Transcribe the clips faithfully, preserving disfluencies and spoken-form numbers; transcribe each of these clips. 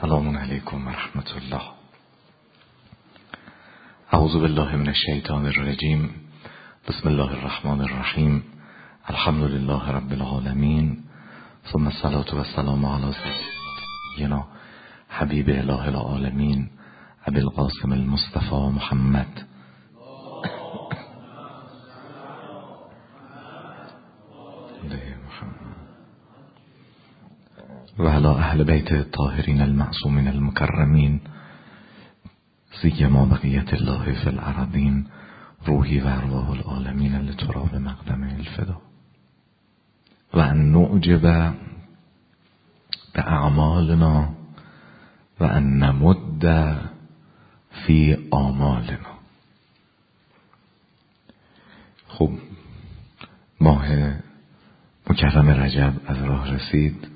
سلام علیکم و رحمت الله. اعوذ بالله من الشیطان الرجیم. بسم الله الرحمن الرحیم. الحمد لله رب العالمین، ثم الصلاة و السلام علی سیدنا حبیب اله العالمین ابی القاسم المصطفى محمد و علی اهل بیت الطاهرین المعصومین المکرمین سیما بقیت الله فی الارضین روحی و ارواح العالمین لتراب مقدم الفدا. و ان نعجب باعمالنا و ان نمد فی آمالنا. خب ماه مکرم رجب از راه رسید،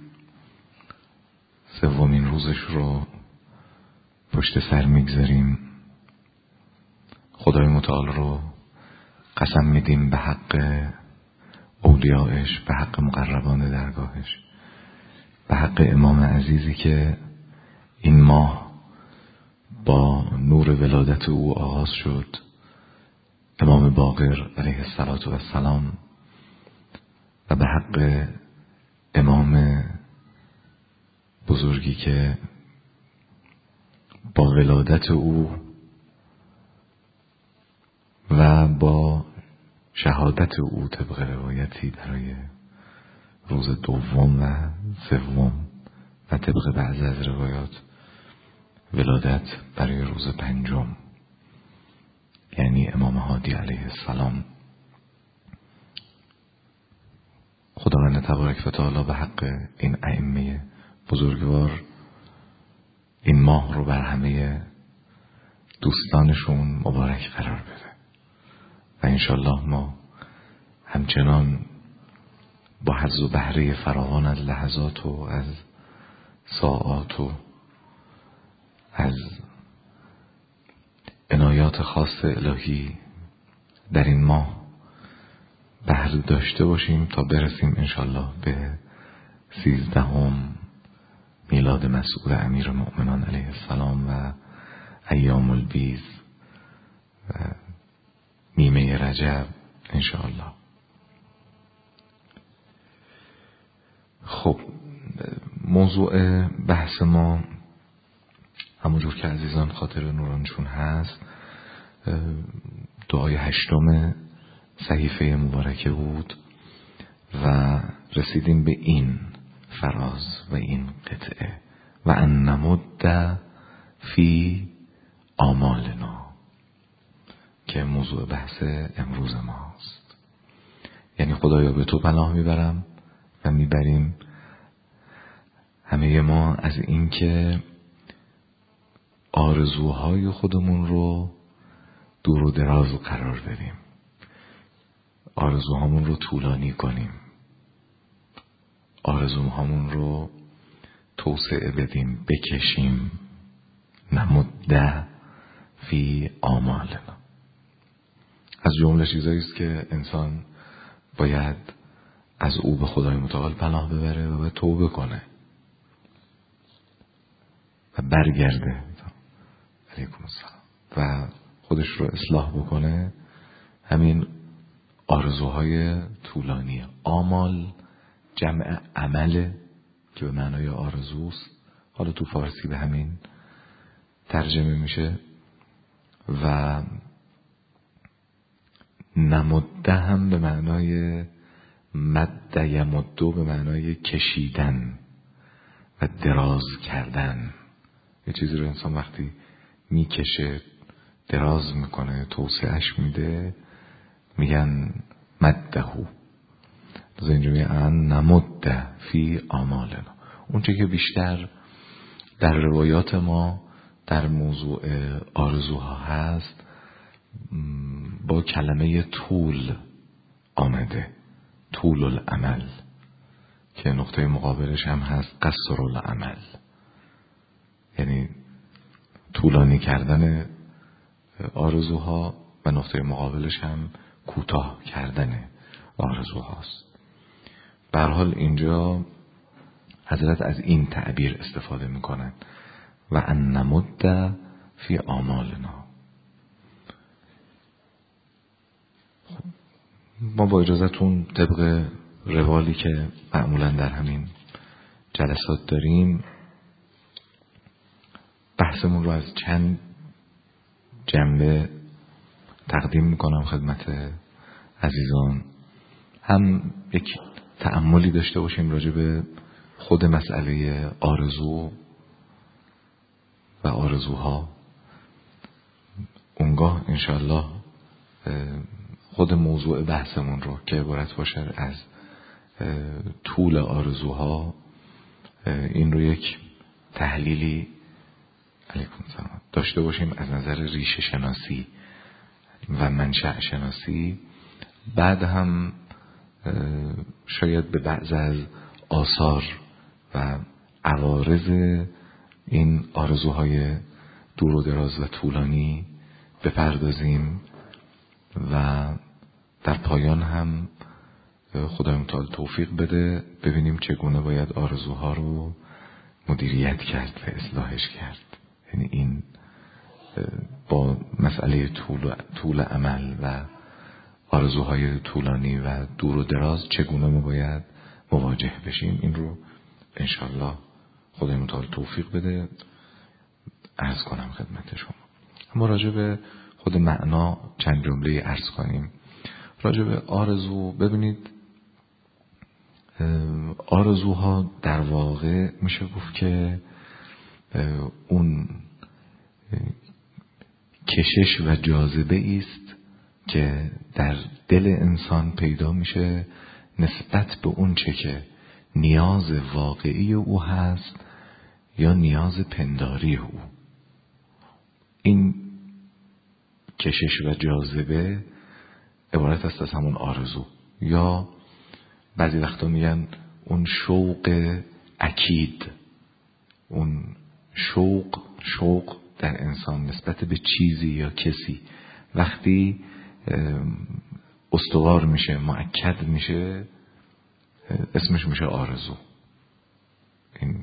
سومین روزش رو پشت سر میگذاریم. خدای متعال رو قسم میدیم به حق اولیائش، به حق مقربان درگاهش، به حق امام عزیزی که این ماه با نور ولادت او آغاز شد، امام باقر علیه السلام، و به حق امام بزرگی که با ولادت او و با شهادت او طبق روایتی برای روز دوم و سوم و طبق بعضی از روایات ولادت برای روز پنجم، یعنی امام هادی علیه السلام. خداوند تبارک و تعالی به حق این ائمه بزرگوار این ماه رو بر همه دوستانشون مبارک قرار بده و انشالله ما همچنان با حظ و بهره فراوان از لحظات و از ساعات و از عنایات خاص الهی در این ماه بهره داشته باشیم تا برسیم انشالله به سیزدهم میلاد مسعود امیر مؤمنان علیه السلام و ایام البیض و نیمه رجب انشاءالله. خب موضوع بحث ما همونجور که عزیزان خاطر نورانشون هست دعای هشتم صحیفه مبارکه بود و رسیدیم به این فراز و این قطعه و ان نمد فی آمالنا که موضوع بحث امروز ماست. یعنی خدایا به تو پناه میبرم و میبریم همه ما از این که آرزوهای خودمون رو دور و دراز قرار بدیم، آرزوهامون رو طولانی کنیم، آرزوهامون رو توسعه بدیم، بکشیم. نمد فی آمالنا از جمله چیزایی است که انسان باید از او به خدای متعال پناه ببره و به توبه کنه و برگرده علیکم السلام و خودش رو اصلاح بکنه. همین آرزوهای طولانی، آمال جمع عمله که به معنای آرزوست، حالا تو فارسی به همین ترجمه میشه. و نمده هم به معنای مد یمدو، به معنای کشیدن و دراز کردن. یه چیزی رو انسان وقتی میکشه، دراز میکنه، توسعهش میده، میگن مدهو. از اینجا میگن نمد فی آمالنا. اون چه که بیشتر در روایات ما در موضوع آرزوها هست با کلمه طول آمده، طول العمل، که نقطه مقابلش هم هست قصر العمل، یعنی طولانی کردن آرزوها و نقطه مقابلش هم کوتاه کردن آرزوهاست. به هر حال اینجا حضرت از این تعبیر استفاده میکنن و ان نمد فی آمالنا. ما با اجازتون طبق روالی که معمولا در همین جلسات داریم بحثمون رو از چند جنبه تقدیم میکنم خدمت عزیزان. هم یک تأملی داشته باشیم راجع به خود مسئله آرزو و آرزوها. اونگاه انشاءالله خود موضوع بحثمون رو که عبارت باشه از طول آرزوها، این رو یک تحلیلی علیکم سلام داشته باشیم از نظر ریشه شناسی و منشأ شناسی. بعد هم شاید به بعض از آثار و عوارض این آرزوهای دور و دراز و طولانی بپردازیم و در پایان هم خدای متعال توفیق بده ببینیم چگونه باید آرزوها رو مدیریت کرد و اصلاحش کرد. یعنی این با مسئله طول, طول عمل و آرزوهای طولانی و دور و دراز چگونه ما باید مواجه بشیم، این رو انشالله خدای متعال توفیق بده عرض کنم خدمت شما. اما راجع به خود معنا چند جمله عرض کنیم. راجع به آرزو، ببینید آرزوها در واقع میشه گفت که اون کشش و جاذبه است که در دل انسان پیدا میشه نسبت به اون چه که نیاز واقعی او هست یا نیاز پنداری او. این کشش و جاذبه عبارت است از همون آرزو، یا بعضی وقتا میگن اون شوق اکید، اون شوق شوق در انسان نسبت به چیزی یا کسی وقتی استوار میشه، مؤکد میشه، اسمش میشه آرزو. این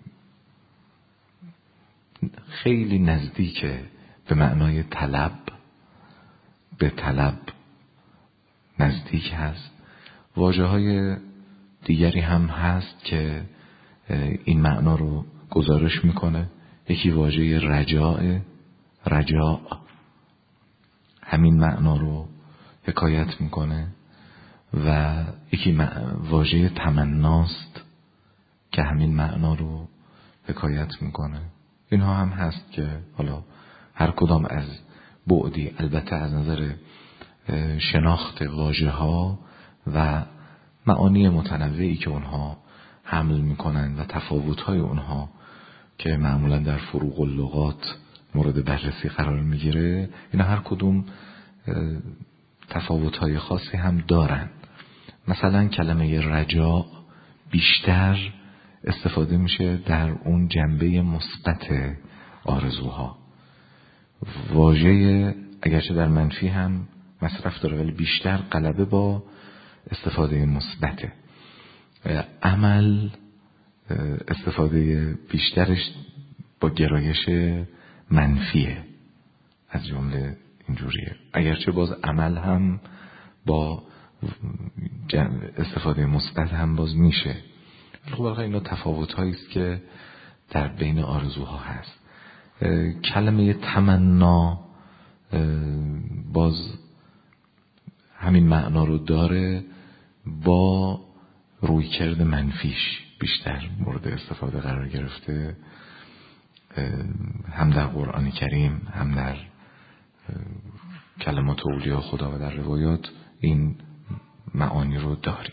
خیلی نزدیکه به معنای طلب، به طلب نزدیک هست. واژه های دیگری هم هست که این معنا رو گزارش میکنه. یکی واژه رجاء، رجاء همین معنا رو حکایت میکنه، و یکی واژه تمناست که همین معنا رو حکایت میکنه. اینها هم هست که حالا هر کدام از بعدی، البته از نظر شناخت واژه ها و معانی متنوعی که اونها حمل میکنن و تفاوت های اونها که معمولا در فروق اللغات مورد بررسی قرار میگیره، اینا هر کدوم تفاوت های خاصی هم دارن. مثلا کلمه رجاء بیشتر استفاده میشه در اون جنبه مثبت آرزوها. واژه اگرچه در منفی هم مصرف داره ولی بیشتر غلبه با استفاده مثبته. عمل استفاده بیشترش با گرایش منفیه، از جمله اینجوریه، اگرچه باز عمل هم با استفاده مثبت هم باز میشه. خب اینا تفاوت هایی است که در بین آرزوها هست. کلمه تمنا باز همین معنا رو داره، با رویکرد منفیش بیشتر مورد استفاده قرار گرفته، هم در قرآن کریم هم در کلمات اولیاء خدا و در روایات این معانی رو داریم.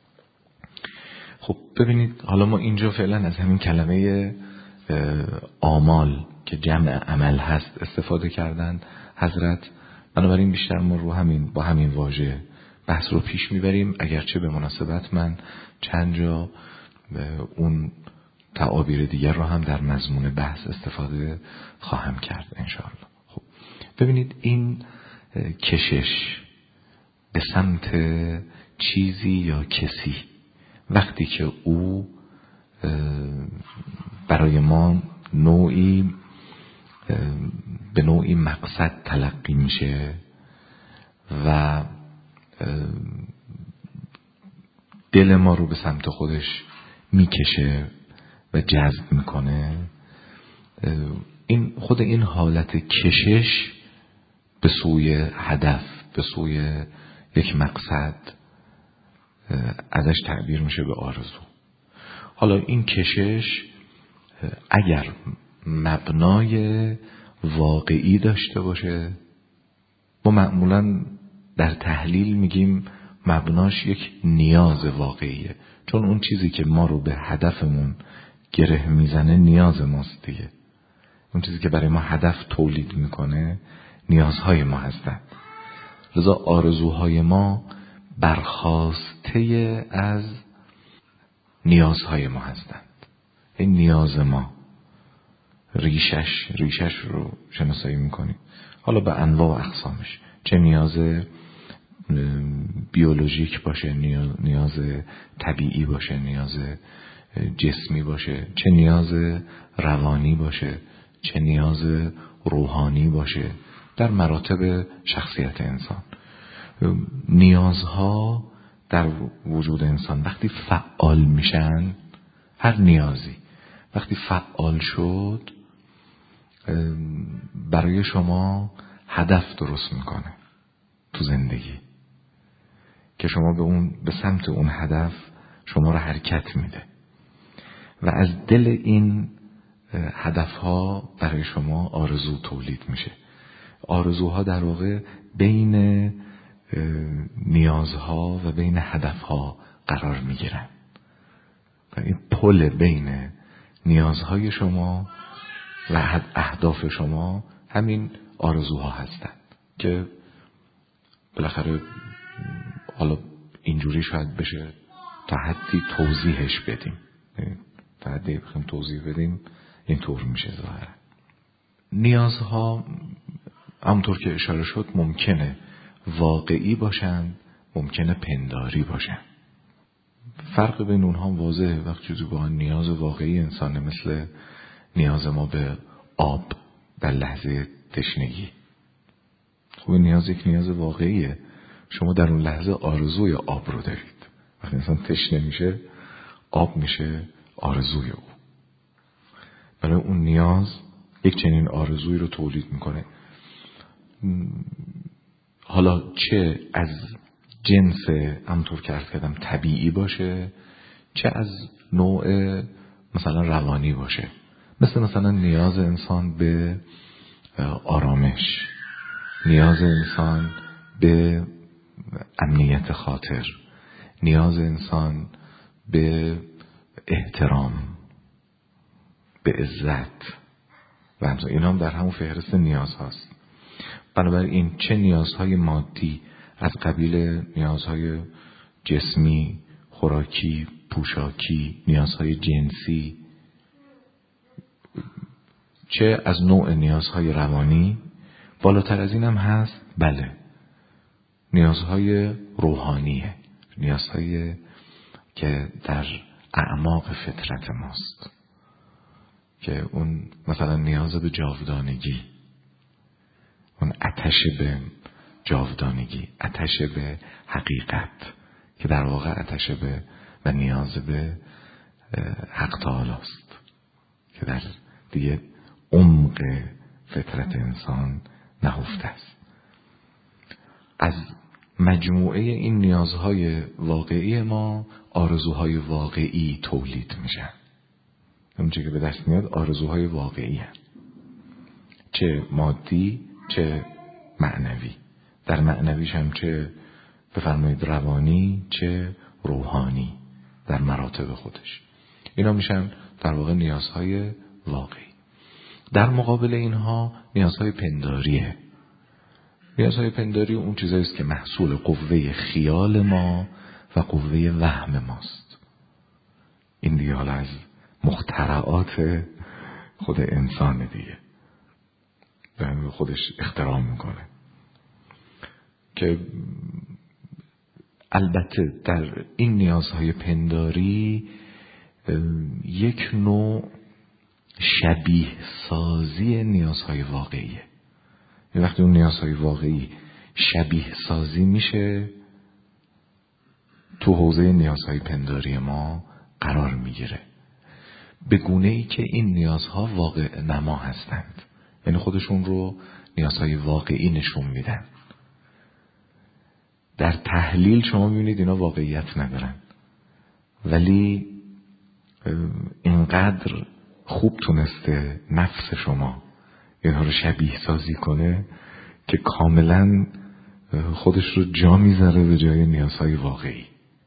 خب ببینید حالا ما اینجا فعلا از همین کلمه آمال که جمع عمل هست استفاده کردن حضرت، بنابراین بیشتر ما رو همین با همین واژه بحث رو پیش میبریم، اگرچه به مناسبت من چند جا اون تعابیر دیگر رو هم در مضمون بحث استفاده خواهم کرد انشاءالله. خب ببینید این کشش به سمت چیزی یا کسی وقتی که او برای ما نوعی به نوعی مقصد تلقی میشه و دل ما رو به سمت خودش میکشه و جذب میکنه. این خود این حالت کشش به سوی هدف، به سوی یک مقصد ازش تعبیر میشه به آرزو. حالا این کشش اگر مبنای واقعی داشته باشه، ما معمولاً در تحلیل میگیم مبناش یک نیاز واقعیه، چون اون چیزی که ما رو به هدفمون گره میزنه نیاز ماست دیگه. اون چیزی که برای ما هدف تولید میکنه نیازهای ما هستند. لذا آرزوهای ما برخاسته از نیازهای ما هستند. این نیاز ما ریشش ریشش رو شناسایی میکنیم، حالا به انواع و اقسامش، چه نیاز بیولوژیک باشه، نیاز طبیعی باشه، نیاز جسمی باشه، چه نیاز روانی باشه، چه نیاز روحانی باشه. در مراتب شخصیت انسان نیازها در وجود انسان وقتی فعال میشن، هر نیازی وقتی فعال شد برای شما هدف درست میکنه تو زندگی که شما به اون به سمت اون هدف شما رو حرکت میده و از دل این هدفها برای شما آرزو تولید میشه. آرزوها در واقع بین نیازها و بین هدفها قرار میگیرن و این پل بین نیازهای شما و اهداف شما همین آرزوها هستند که بالاخره حالا اینجوری شاید بشه تا حدی توضیحش بدیم، تا حدی بخوایم توضیح بدیم اینطور میشه ظاهرا. نیازها همونطور که اشاره شد ممکنه واقعی باشن، ممکنه پنداری باشن. فرق بین اونها واضحه. وقتی چیزی با نیاز واقعی انسانه، مثل نیاز ما به آب در لحظه تشنگی. خب نیاز یک نیاز واقعیه، شما در اون لحظه آرزوی آب رو دارید. وقتی انسان تشنه میشه آب میشه آرزوی او. برای اون نیاز یک چنین آرزوی رو تولید میکنه. حالا چه از جنس همونطور که عرض کردم طبیعی باشه، چه از نوع مثلا روانی باشه، مثل مثلا نیاز انسان به آرامش، نیاز انسان به امنیت خاطر، نیاز انسان به احترام، به عزت و همچنین این هم در همون فهرست نیاز هاست. بنابراین چه نیازهای مادی از قبیل نیازهای جسمی، خوراکی، پوشاکی، نیازهای جنسی، چه از نوع نیازهای روانی، بالاتر از این هم هست بله نیازهای روحانیه، نیازهای که در اعماق فطرت ماست، که اون مثلا نیاز به جاودانگی، اون آتش به جاودانگی، آتش به حقیقت که در واقع آتش به و نیاز به حق تعالی است که در دیگه عمق فطرت انسان نهفته است. از مجموعه این نیازهای واقعی ما آرزوهای واقعی تولید میشن. اون چیزی که به دست میاد آرزوهای واقعی هست، چه مادی چه معنوی. در معنویش هم چه بفرمایید روانی چه روحانی در مراتب خودش. اینا میشن در واقع نیازهای واقعی. در مقابل اینها نیازهای پنداریه. نیازهای پنداری اون چیزایی است که محصول قوه خیال ما و قوه وهم ماست. این دیگه حالا از مخترعات خود انسان دیگه به خودش اختراع میکنه که البته در این نیازهای پنداری یک نوع شبیه سازی نیازهای واقعیه. یه وقتی اون نیازهای واقعی شبیه سازی میشه تو حوزه نیازهای پنداری ما قرار میگیره، به گونه ای که این نیازها واقع نما هستند، یعنی خودشون رو نیازهای واقعی نشون میدن. در تحلیل شما میبینید اینا واقعیت ندارن، ولی اینقدر خوب تونسته نفس شما اینها رو شبیه سازی کنه که کاملا خودش رو جا میذاره به جای نیازهای واقعی.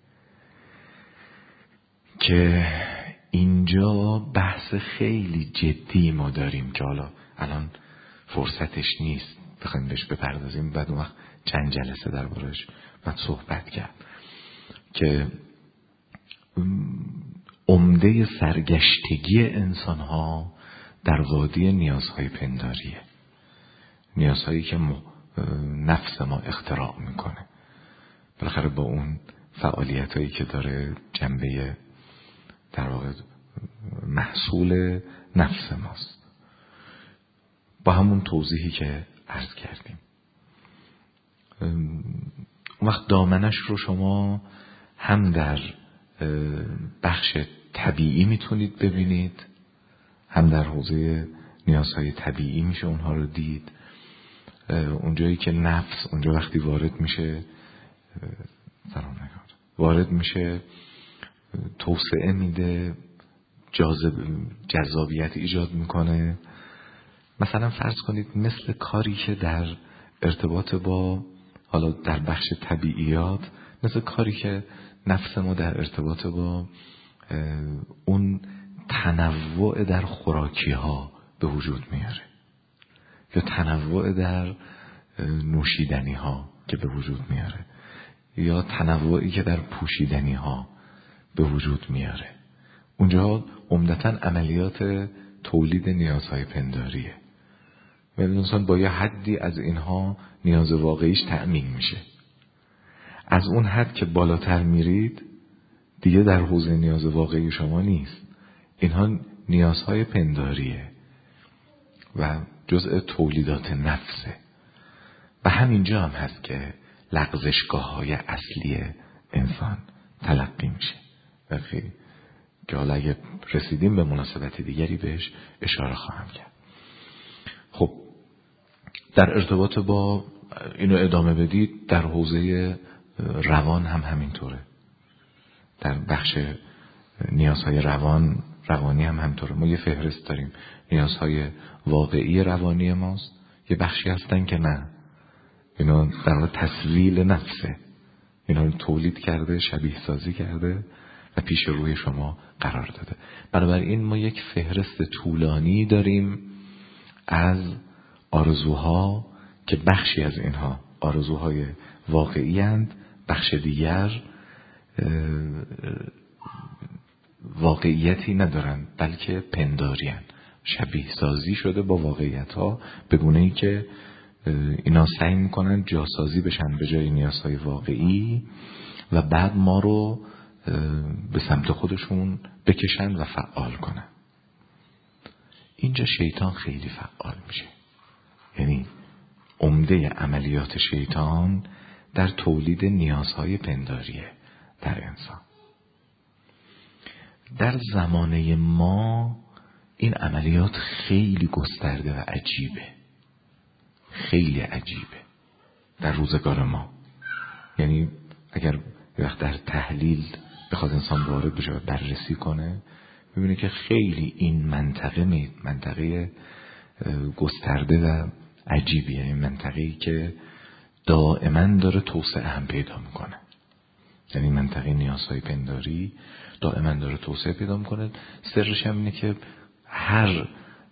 که اینجا بحث خیلی جدی ما داریم که حالا الان فرصتش نیست بخوایم بهش بپردازیم، بعد اون وقت چند جلسه دربارش بعد صحبت کرد که عمده سرگشتگی انسان ها در وادی نیازهای پنداریه، نیازهایی که نفس ما اختراع میکنه، بالاخره با اون فعالیت هایی که داره جنبه در واقع محصول نفس ماست، با همون توضیحی که عرض کردیم. اون وقت دامنش رو شما هم در بخش طبیعی میتونید ببینید، هم در حوزه نیازهای طبیعی میشه اونها رو دید. اونجایی که نفس اونجا وقتی وارد میشه وارد میشه توسعه میده، جاذب جذابیت ایجاد میکنه. مثلا فرض کنید مثل کاری که در ارتباط با حالا در بخش طبیعیات، مثل کاری که نفس ما در ارتباط با اون تنوع در خوراکی ها به وجود میاره، یا تنوع در نوشیدنی ها که به وجود میاره، یا تنوعی که در پوشیدنی ها به وجود میاره. اونجا عمدتاً عملیات تولید نیازهای پنداریه و انسان با یه حدی از اینها نیاز واقعیش تأمین میشه. از اون حد که بالاتر میرید دیگه در حوزه نیاز واقعی شما نیست، اینها نیازهای پنداریه و جزء تولیدات نفسه. و همینجا هم هست که لغزشگاه های اصلی انسان تلقی میشه و خیلی که حالا اگه رسیدیم به مناسبت دیگری بهش اشاره خواهم کرد. خب در ارتباط با اینو ادامه بدید، در حوزه روان هم همینطوره، در بخش نیازهای روان روانی هم همینطوره. ما یه فهرست داریم، نیازهای واقعی روانی ماست، یه بخشی هستن که نه، اینا در واقع تسویل نفسه، اینا رو تولید کرده، شبیه سازی کرده و پیش روی شما قرار داده. بنابراین ما یک فهرست طولانی داریم از آرزوها که بخشی از اینها آرزوهای واقعی هستند، بخش دیگر واقعیتی ندارند بلکه پنداری هستند، شبیه سازی شده با واقعیت ها به گونه‌ای که اینا سعی میکنن جاسازی بشن به جای نیازهای واقعی و بعد ما رو به سمت خودشون بکشن و فعال کنن. اینجا شیطان خیلی فعال میشه، یعنی عمده عملیات شیطان در تولید نیازهای پنداریه در انسان. در زمانه ما این عملیات خیلی گسترده و عجیبه، خیلی عجیبه در روزگار ما. یعنی اگر وقت در تحلیل بخواد انسان وارد بشه و بررسی کنه، ببینه که خیلی این منطقه منطقه گسترده و عجیبیه، این منطقه‌ای که دائما داره توسعه هم پیدا میکنه. یعنی منطقه نیازهای پنداری دائما داره توسعه پیدا میکنه. سرش هم اینه که هر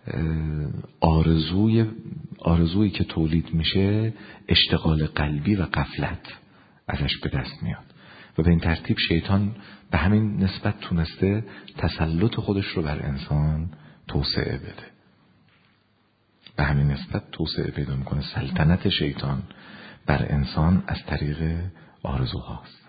آرزوی آرزویی که تولید میشه اشتغال قلبی و غفلت ازش به دست میاد و به این ترتیب شیطان به همین نسبت تونسته تسلط خودش رو بر انسان توسعه بده، به همین نسبت توسعه پیدا میکنه. سلطنت شیطان بر انسان از طریق آرزوهاست،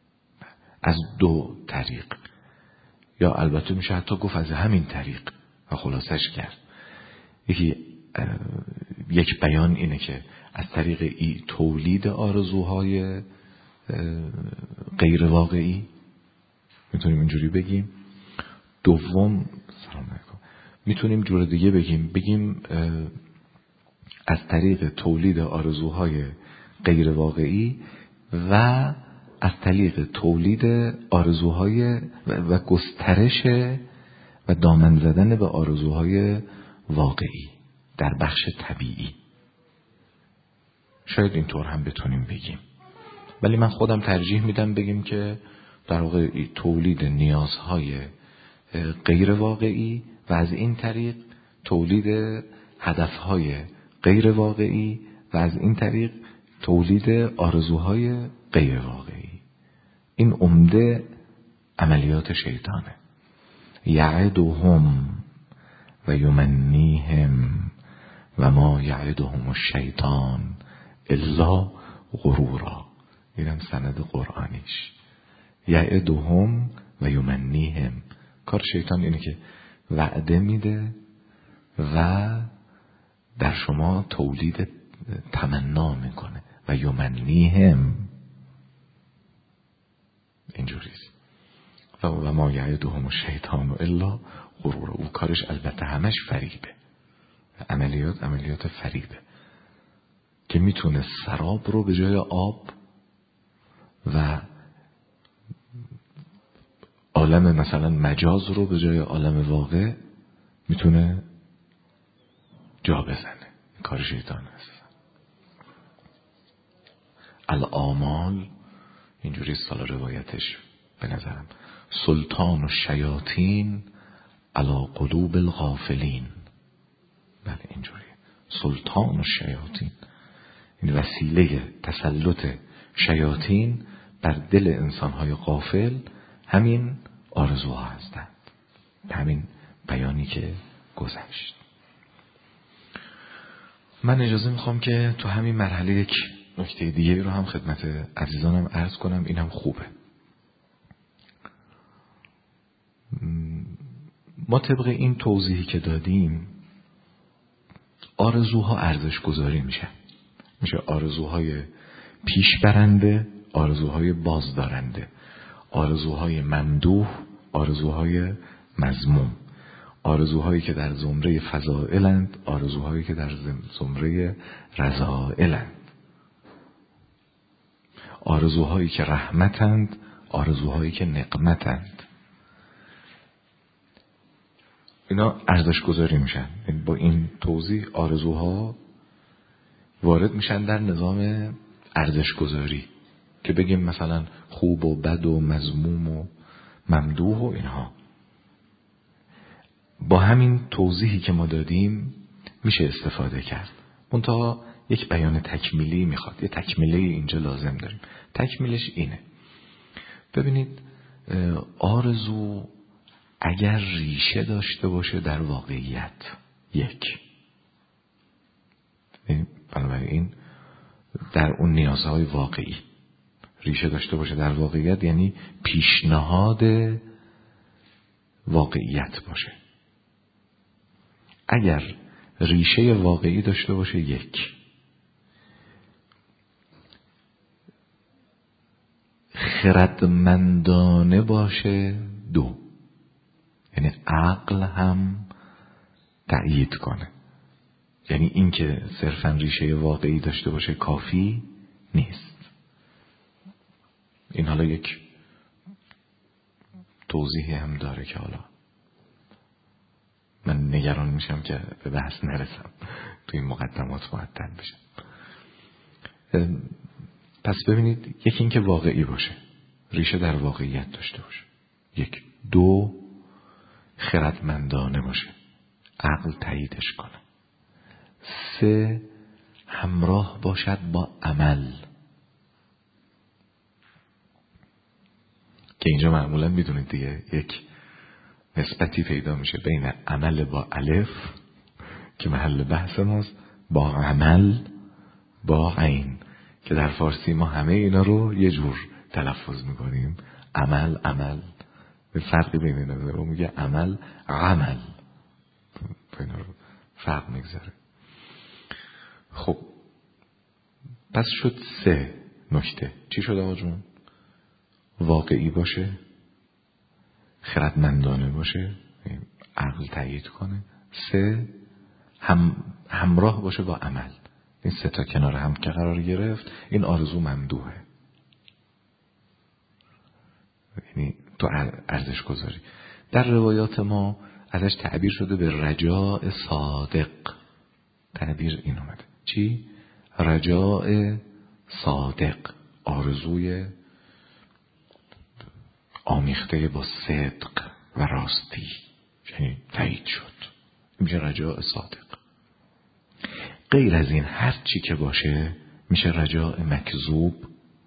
از دو طریق، یا البته میشه حتی گفت از همین طریق، و خلاصش کرد. یکی یک بیان اینه که از طریق ای تولید آرزوهای غیر واقعی، میتونیم اینجوری بگیم. دوم، سلام علیکم، میتونیم جور دیگه بگیم بگیم از طریق تولید آرزوهای غیر واقعی و از طریق تولید آرزوهای و گسترش و دامن زدن به آرزوهای واقعی در بخش طبیعی. شاید اینطور هم بتونیم بگیم، ولی من خودم ترجیح میدم بگیم که در واقع تولید نیازهای غیر واقعی و از این طریق تولید هدفهای غیر واقعی و از این طریق تولید آرزوهای غیر واقعی. این عمده عملیات شیطانه. یعدهم و یمنیهم و ما یعدهم الشیطان الا غرورا. اینم سند قرآنیش. یعدهم و یمنیهم، کار شیطان اینه که وعده میده و در شما تولید تمنا میکنه. و یمنیهم اینجوریست. و ما یعدهم الشیطان الا غرورا. او کارش البته همش فریبه. عملیات عملیات فریبه که میتونه سراب رو به جای آب و عالم مثلا مجاز رو به جای عالم واقع میتونه جا بزنه. کار شیطان است. الآمال اینجوری سال روایتش به نظرم سلطان و شیاطین علی قلوب الغافلین. بله اینجوری سلطان و شیاطین، این وسیله تسلط شیاطین بر دل انسانهای غافل همین آرزوها هستند. همین بیانی که گذشت. من اجازه میخوام که تو همین مرحله یک نکته دیگه رو هم خدمت عزیزانم عرض کنم. اینم خوبه. ما طبق این توضیحی که دادیم آرزوها ارزش گذاری میشه. میشه آرزوهای پیش برنده، آرزوهای بازدارنده، آرزوهای ممدوح، آرزوهای مذموم، آرزوهایی که در زمره فضائلند، آرزوهایی که در زمره رذائلند، آرزوهایی که رحمتند، آرزوهایی که نقمتند. اینا ارزش گذاری میشن. با این توضیح آرزوها وارد میشن در نظام ارزش گذاری که بگیم مثلا خوب و بد و مذموم و ممدوح و اینها. با همین توضیحی که ما دادیم میشه استفاده کرد. منتها یک بیان تکمیلی میخواد. یه تکمیله اینجا لازم داریم. تکمیلش اینه. ببینید آرزو اگر ریشه داشته باشه در واقعیت، یک، بنابراین در اون نیازهای واقعی ریشه داشته باشه در واقعیت، یعنی پیشنهاد واقعیت باشه. اگر ریشه واقعی داشته باشه، یک، خردمندانه باشه، دو، یعنی عقل هم تأیید کنه. یعنی این که صرفاً ریشه واقعی داشته باشه کافی نیست. این حالا یک توضیحی هم داره که حالا من نگران میشم که به بحث نرسم، توی این مقدمات معطل بشم. پس ببینید، یکی این که واقعی باشه، ریشه در واقعیت داشته باشه، یک. دو، خردمندانه باشه، عقل تاییدش کنه. سه، همراه باشد با عمل، که اینجا معمولا میدونید دیگه یک نسبتی پیدا میشه بین عمل با الف که محل بحث ماست با عمل با عین، که در فارسی ما همه اینا رو یه جور تلفظ میکنیم. عمل عمل، به فرقی بین اینا رو میگه عمل عمل. اینا رو فرق میگذاره. خب پس شد سه نکته. چی شد آقا جون؟ واقعی باشه، خردمندانه باشه، عقل تایید کنه. سه هم همراه باشه با عمل. این سه تا کنار هم که قرار گرفت، این آرزو ممدوحه، یعنی تو ارزش گذاری. در روایات ما ازش تعبیر شده به رجاء صادق. تعبیر این اومده. چی؟ رجاء صادق، آرزوی آمیخته با صدق و راستی، یعنی تایید شد. این میشه رجاء صادق. غیر از این هر چی که باشه میشه رجاء مکذوب.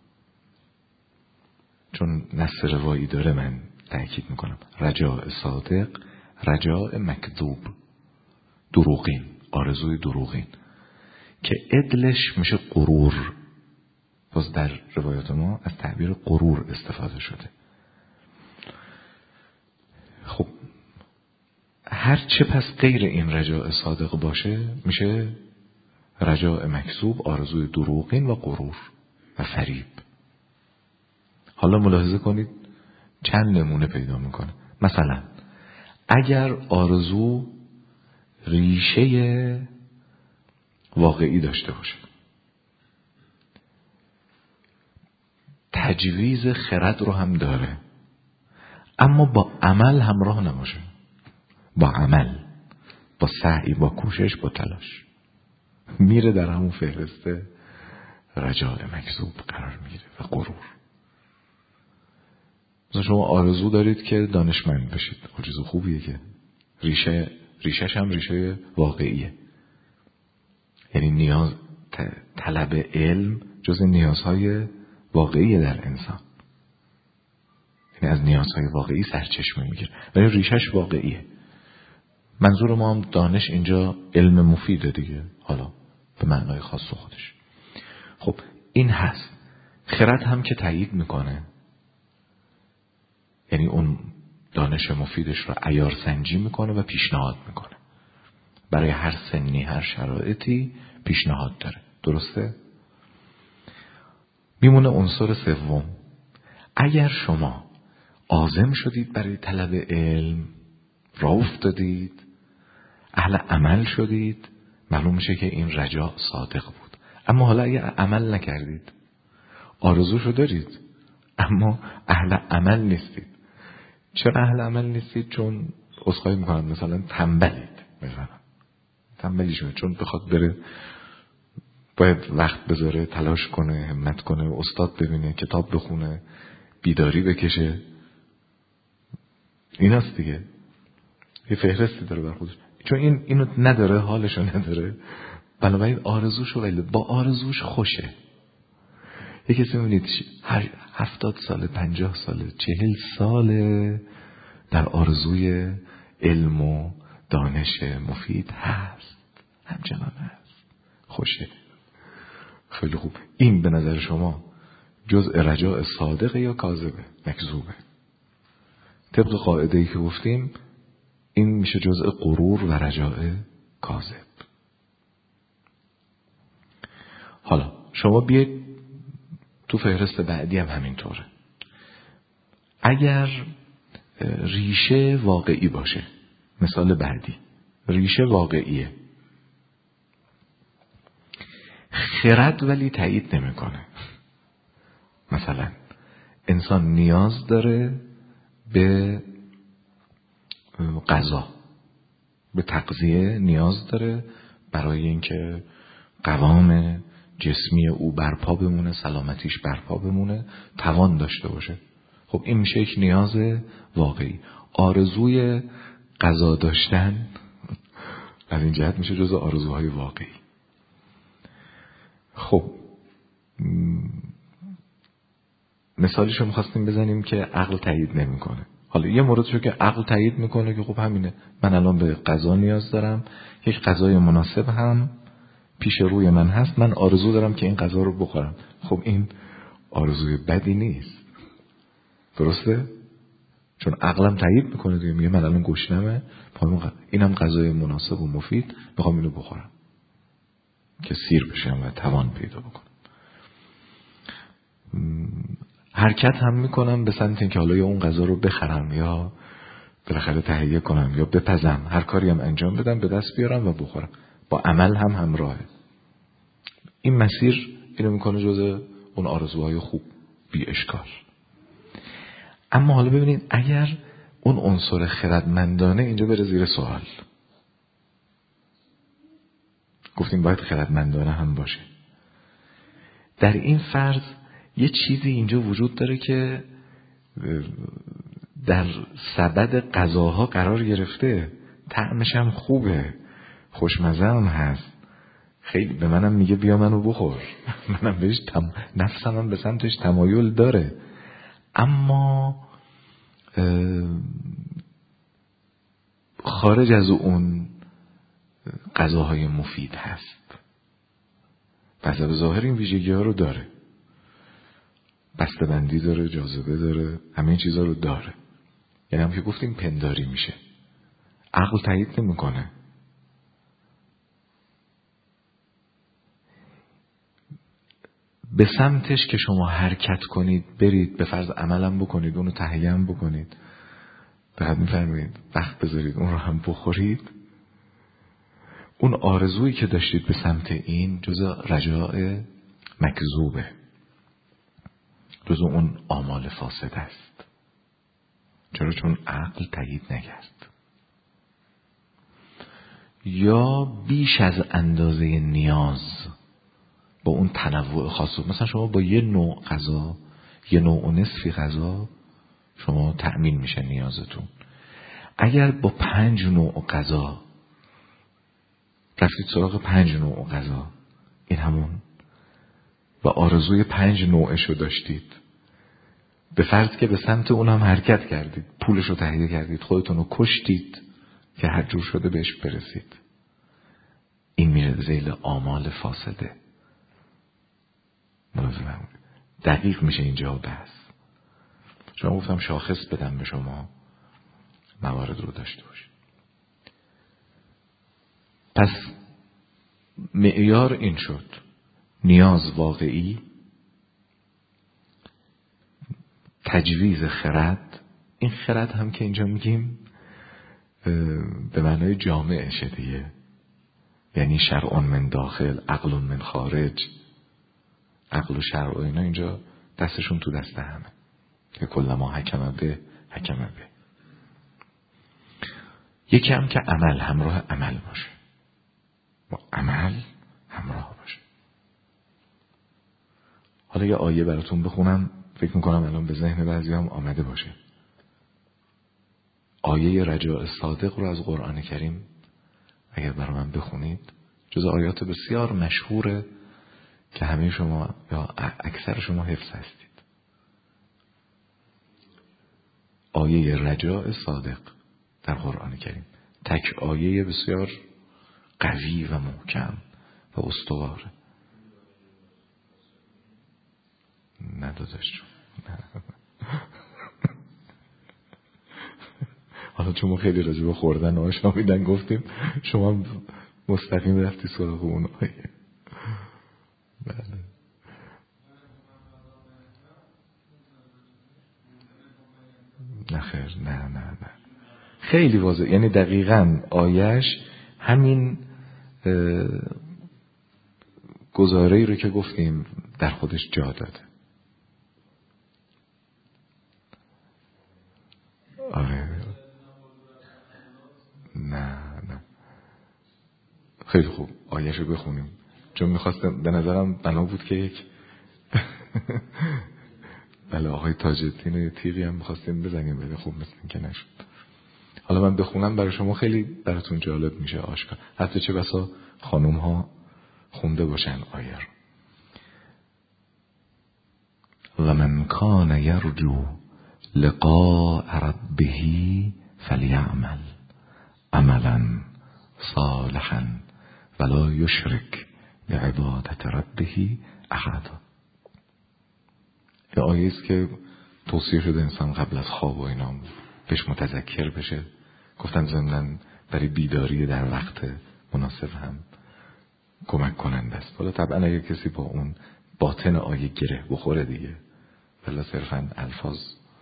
چون نص روایی داره من تأکید میکنم. رجاء صادق، رجاء مکذوب، دروغین، آرزوی دروغین، که عدلش میشه غرور. باز در روایات ما از تعبیر غرور استفاده شده. خب هر چه پس غیر این رجاء صادق باشه میشه رجاء مکذوب، آرزوی دروغین و غرور و فریب. حالا ملاحظه کنید چند نمونه پیدا میکنه. مثلا اگر آرزو ریشه واقعی داشته باشه، تجویز خرد رو هم داره، اما با عمل همراه نباشه، با عمل، با سعی، با کوشش، با تلاش، میره در همون فهرسته رجاء مکذوب قرار میگیره و غرور. مثلا شما آرزو دارید که دانشمند بشید، آرزو خوبیه که ریشه ریشش هم ریشه واقعیه، یعنی نیاز طلب علم جز نیازهای واقعی در انسان، یعنی از نیازهای واقعی سرچشمه میگیره ولی ریشش واقعیه. منظور ما هم دانش اینجا علم مفیده دیگه، حالا به معنای خاص خودش. خب این هست. خرد هم که تایید میکنه، یعنی اون دانش مفیدش رو عیار سنجی میکنه و پیشنهاد میکنه. برای هر سنی، هر شرایطی پیشنهاد داره. درسته؟ میمونه عنصر سوم. اگر شما عازم شدید برای طلب علم، راه افتادید، اهل عمل شدید، معلوم میشه که این رجاء صادق بود. اما حالا اگر عمل نکردید، آرزوشو دارید اما اهل عمل نیستید. چرا اهل عمل نیستید؟ چون عذرخواهی میکنم مثلا تنبلید، مثلا تنبلی شده، چون بخواد بره باید وقت بذاره، تلاش کنه، همت کنه، استاد ببینه، کتاب بخونه، بیداری بکشه. این هست دیگه، یه فهرستی داره بر خودش. چون این اینو نداره، حالشو نداره، بنابراین آرزوشو ولی با آرزوش خوشه. یه کسی میبینید هر هفتاد ساله، پنجاه ساله، چهل ساله در آرزوی علم و دانش مفید هست، همچنان هست، خوشه. خیلی خوب. این به نظر شما جزء رجاء صادقه یا کاذبه، مکذوبه؟ طبق قاعده‌ای که گفتیم این میشه جزء غرور و رجاء کاذب. حالا شما بیاید تو فهرست بعدی هم همینطوره. اگر ریشه واقعی باشه، مثال بعدی ریشه واقعیه، خرد ولی تایید نمیکنه. مثلا انسان نیاز داره به غذا، به تغذیه نیاز داره برای اینکه قوام جسمی او برپا بمونه، سلامتیش برپا بمونه، توان داشته باشه. خب این میشه یک نیاز واقعی. آرزوی غذا داشتن از این جهت میشه جزو آرزوهای واقعی. خب مثالیشو میخواستیم بزنیم که عقل تایید نمیکنه. حالا یه موردشو که عقل تایید میکنه که خب همینه، من الان به غذا نیاز دارم، یک غذای مناسب هم پیش روی من هست، من آرزو دارم که این غذا رو بخورم. خب این آرزوی بدی نیست، درسته؟ چون عقلم تایید میکنه دیگه، میگه من الان گشنمه، اینم غذای مناسب و مفید، میخوام اینو بخورم که سیر بشم و توان پیدا بکنم. حرکت هم میکنم به سمت اینکه حالا یا اون غذا رو بخرم یا بالاخره تهیه کنم یا بپزم، هر کاری هم انجام بدم به دست بیارم و بخورم. با عمل هم همراهه. این مسیر اینو میکنه جزء اون آرزوهای خوب، بی اشکال. اما حالا ببینید اگر اون عنصر خردمندانه اینجا بره زیر سوال، گفتیم باید خردمندانه هم باشه. در این فرض یه چیزی اینجا وجود داره که در سبد غذاها قرار گرفته، طعمش هم خوبه، خوشمزه هم هست، خیلی به منم میگه بیا منو بخور، منم بهش تم... نفسم هم به سمتش تمایل داره، اما خارج از اون غذاهای مفید هست. پس به ظاهر این ویژگی ها رو داره، بسته‌بندی داره، جاذبه داره، همه این چیزها رو داره. یعنی هم که گفتیم پنداری میشه، عقل تایید نمیکنه. به سمتش که شما حرکت کنید، برید، به فرض عملم بکنید، اونو تهیه هم بکنید، بعد میفرمایید وقت بذارید اون رو هم بخورید، اون آرزویی که داشتید به سمت این جزء رجاء مکذوبه، جزء اون آمال فاسد است. چرا؟ چون عقل تایید نکرد یا بیش از اندازه نیاز با اون تنوع خاص. مثلا شما با یه نوع غذا، یه نوع و نصفی غذا شما تأمین میشه نیازتون. اگر با پنج نوع غذا رفتید سراغ پنج نوع غذا، این همون و آرزوی پنج نوعشو داشتید، به فرض که به سمت اونم حرکت کردید، پولشو تهیه کردید، خودتونو کشتید که هر جور شده بهش برسید، این میره زیل آمال فاسده. دقیق میشه اینجا بحث. شما گفتم شاخص بدم به شما، موارد رو داشته باشید. پس معیار این شد: نیاز واقعی، تجویز خرد. این خرد هم که اینجا میگیم به معنای جامعشه دیگه، یعنی شرع من داخل، عقل من خارج. عقل و شرع و اینا اینجا دستشون تو دست همه، که کلما حکم به حکم به. یکی هم که عمل همراه عمل باشه، با عمل همراه باشه. حالا یه آیه براتون بخونم، فکر میکنم الان به ذهن بعضی هم آمده باشه. آیه رجاء صادق رو از قرآن کریم اگر برای من بخونید، جز آیات بسیار مشهوره که همه شما یا اکثر شما حفظ هستید. آیه رجاء صادق در قرآن کریم، تک آیه بسیار قوی و محکم و استواره. نه داداش، حالا چون ما خیلی راجع به خوردن آشامیدن گفتیم، شما مستقیم رفتی سراغ اون آیه. بله. نه خیر، نه نه نه، خیلی واضح، یعنی دقیقاً آیش همین گزاره‌ای رو که گفتیم در خودش جا داده. آره نه نه، خیلی خوب آیش رو بخونیم، چون میخواستم، به نظرم بنا بود که یک بله آقای تاج‌الدین یه تیغی هم میخواستیم بزنیم، ولی خوب مثل این که نشد. حالا من بخونم برای شما، خیلی براتون جالب میشه، آشکار، حتی چه بسا خانوم ها خونده باشن آیه رو. و من کان یرجو لقاء ربه فلیعمل عملا صالحا ولا یشرک بعبادت ربه احدا. یه آیه است که توصیه شده انسان قبل از خواب و اینا بهش متذکر بشه. گفتن ضمناً برای بیداری در وقت مناسب هم کمک کننده است. حالا طبعا اگه کسی با اون باطن آیه گره بخوره دیگه، ولی صرفاً الفاظ،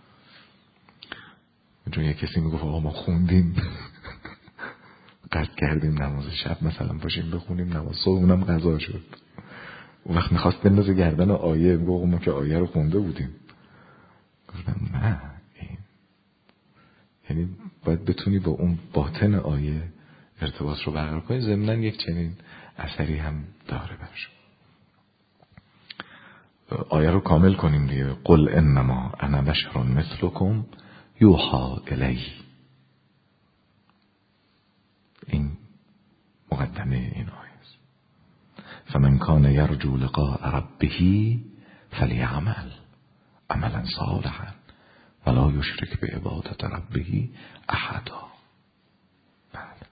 چون یه کسی میگفت آقا ما خوندیم قصد کردیم نماز شب مثلا باشیم بخونیم، نماز صبح اونم قضا شد، اون وقت میخواست بندازه گردن آیه، میگفت ما که آیه رو خونده بودیم. گفتم نه، این یعنی باید بتونی با اون باطن آیه ارتباط رو برقرار کنی. ضمناً یک چنین اثری هم داره برش. آیه رو کامل کنیم دیگه. قل انما انا بشر مثلکم یوحی الی. این مقدمه این آیه است. فمن کان یرجو لقاء ربه فلیعمل عملا صالحا ولا یشرک بعبادت ربه احدا. بله.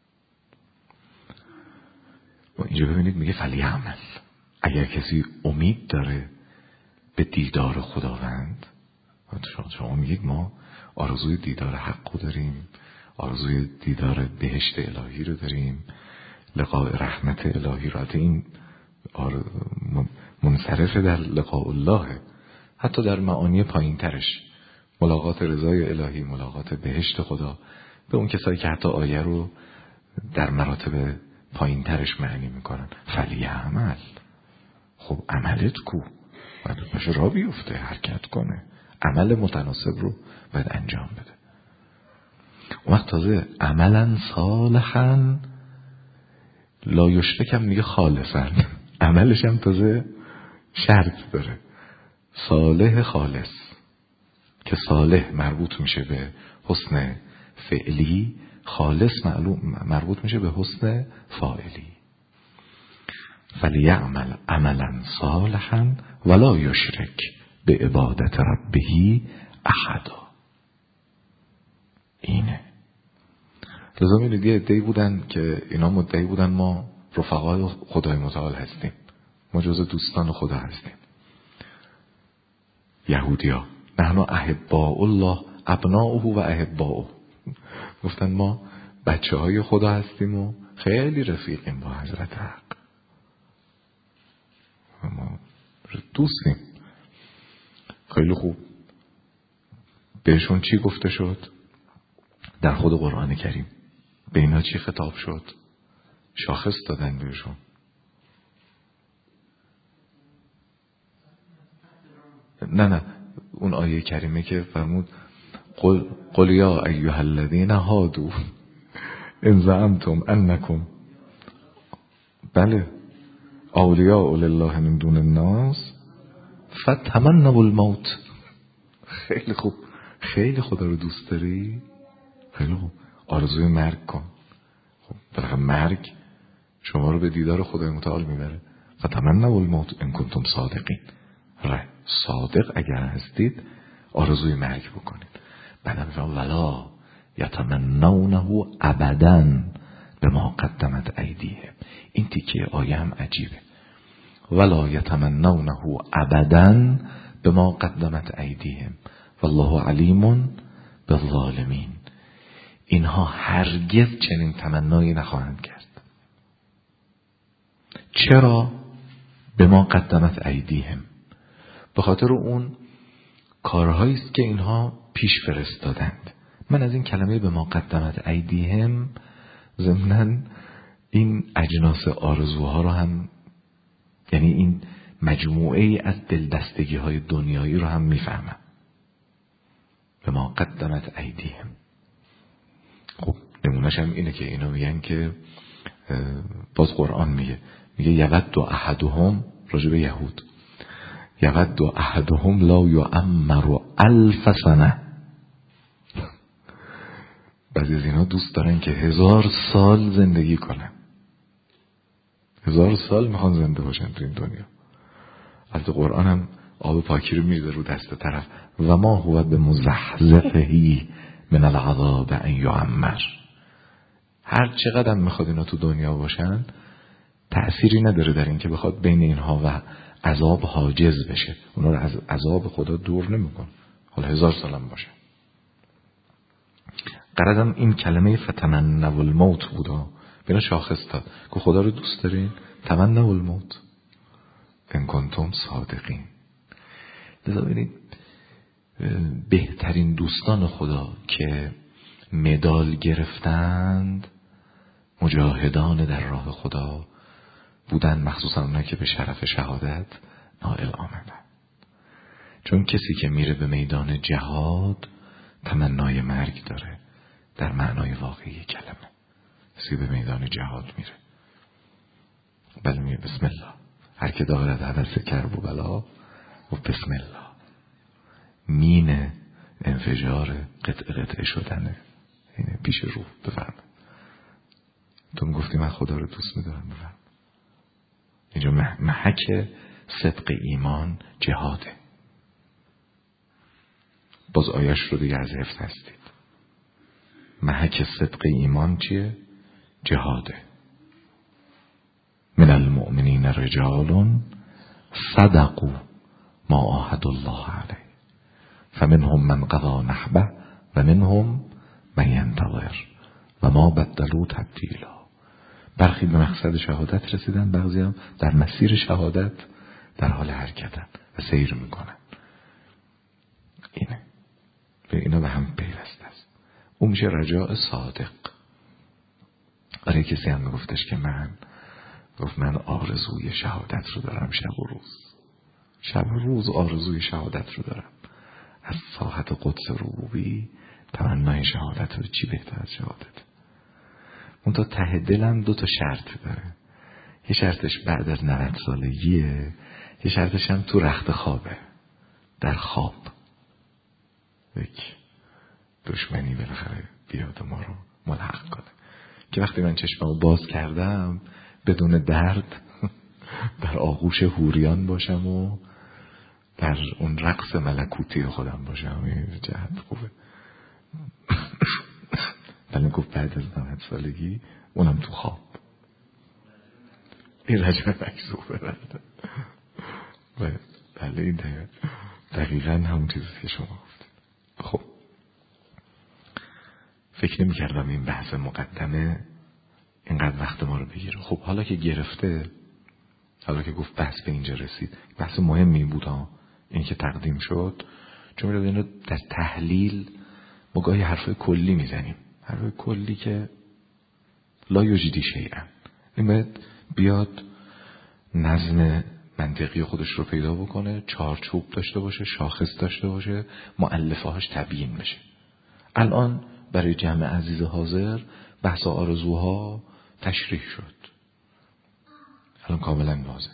و اینجا ببینید میگه فلیعمل. اگر کسی امید داره به دیدار خداوند، شما میگید ما آرزوی دیدار حق داریم، آرزوی دیدار بهشت الهی رو داریم، لقاء رحمت الهی رو، حتی این منصرف در لقاء الله، حتی در معانی پایین ترش، ملاقات رضای الهی، ملاقات بهشت خدا، به اون کسایی که حتی آیه رو در مراتب پایین ترش معنی میکنن. فلیعمل. خب عملت کو؟ باید باشه را بیفته، حرکت کنه، عمل متناسب رو باید انجام بده. اون وقت تازه عملا صالحا لا یشرک هم میگه خالصا، عملش هم تازه شرط داره، صالح خالص، که صالح مربوط میشه به حسن فعلی، خالص معلوم مربوط میشه به حسن فاعلی. فلیعمل عملا صالحا ولا یشرک به عبادت ربه احدا. اینه. لذا می‌بینید یه عده‌ای بودن که اینا مدعی بودن ما رفقای خدای متعال هستیم، ما جزء دوستان خدا هستیم. یهودیا نحن احباء الله ابناؤه و احباؤه. گفتن ما بچه های خدا هستیم و خیلی رفیقیم با حضرت حق، ما دوستیم. خیلی خوب. بهشون چی گفته شد در خود قرآن کریم؟ به اینا چی خطاب شد؟ شاخص دادن بهشون. نه نه اون آیه کریمه که فرمود قل, قل یا ایها الذین هادو ان زعمتم انکم بله اولیاء لله من دون الناس فتمنوا الموت. خیلی خوب. خیلی خدا رو دوست داری؟ خیلی خوب. آرزوی مرگ کن. خب بالاخره مرگ شما رو به دیدار خدای متعال میبره. فتمنوا الموت ان کنتم صادقین. ره صادق اگر هستید آرزوی مرگ بکنید. بعدم فرمان ولا یتمنونه ابدا بما قدمت ایدیهم. این تیکه آیه هم عجیبه. ولا یتمنونه ابدا بما قدمت ایدیهم والله علیم بالظالمین. اینها هرگز چنین تمنایی نخواهند کرد. چرا؟ بما قدمت ایدیهم، به خاطر اون کارهایی است که اینها پیش فرستادند. من از این کلمه بما قدمت ایدیهم ضمناً این اجناس آرزوها رو هم، یعنی این مجموعه ای از دلبستگی های دنیایی رو هم میفهمم. بما قدمت ایدیهم. خب نمونهش هم اینه که اینا میگن که باز قرآن میگه میگه یود احدهم، راجع به یهود، یود احدهم لا یعمر الف سنه. بعضی از اینا دوست دارن که هزار سال زندگی کنن، هزار سال میخوان زنده باشن تو این دنیا. البته قرآن هم آب پاکی رو میریزه رو دست طرف. و ما هو بمزحزحه من العذاب ان یعمر. هر چقدر میخواد اینا تو دنیا باشن تأثیری نداره در این که بخواد بین اینها و عذاب حاجز بشه، اونا رو از عذاب خدا دور نمیکن، حالا هزار سالم باشه. قرارم این کلمه فتمنوا الموت بودا، بینا شاخص داد که خدا رو دوست دارین تمنوا الموت ان کنتم صادقین. لذا ببینید بهترین دوستان خدا که مدال گرفتند مجاهدان در راه خدا بودن، مخصوصا اونایی که به شرف شهادت نائل آمدن. چون کسی که میره به میدان جهاد تمنای مرگ داره در معنای واقعی کلمه. کسی به میدان جهاد میره بله میگه بسم الله، هر که دارد حدث کرب و بلا و بسم الله. مین انفجار قطع قطع شدنه اینه پیش روح. بفرمه تو گفتی من خدا رو دوست میدارم. بفرمه اینجا محک صدق ایمان جهاده. باز آیش رو دیگه از حفظ هستید. محک صدق ایمان چیه؟ جهاده. من المؤمنین رجال صدقوا ما عاهدوا الله علیه فمنهم من قضى نحبه و منهم من ینتظر و ما بدلوا تبدیلا. برخی به مقصد شهادت رسیدن، بعضی هم در مسیر شهادت در حال حرکتن و سیر میکنن. اینه به اینا به هم پیوسته است. اون میشه رجاء صادق. آره کسی هم میگفتش که من گفت من آرزوی شهادت رو دارم شب و روز، شب و روز آرزوی شهادت رو دارم. از ساحت قدس ربوبی تمنای شهادت رو چی بهتر از شهادت. اون تا ته دلم دو تا شرط داره. یه شرطش بعد از نود سالگیه، یه شرطش هم تو رخت خوابه، در خواب یک دشمنی بالاخره بیاد ما رو ملحق کنه که وقتی من چشممو باز کردم بدون درد در آغوش حوریان باشم و در اون رقص ملکوتی خودم باشم. این جهت خوبه. ولی گفت بعد از نود سالگی اونم تو خواب. این رجب مکذوبه. بله بله این دقیقا همون چیزی که شما گفتید. خب فکر نمی کردم این بحث مقدمه اینقدر وقت ما رو بگیره. خب حالا که گرفته، حالا که گفت بحث به اینجا رسید، بحث مهمی بود ها این که تقدیم شد. چون می‌دونید اینو در تحلیل ما گاهی حرفای کلی میزنیم، حرفای کلی که لا یجدی شیئا. این باید بیاد نظم منطقی خودش رو پیدا بکنه، چارچوب داشته باشه، شاخص داشته باشه، مؤلفه هاش تبیین بشه. الان برای جمع عزیز حاضر بحث آرزوها تشریح شد، الان کاملا واضح.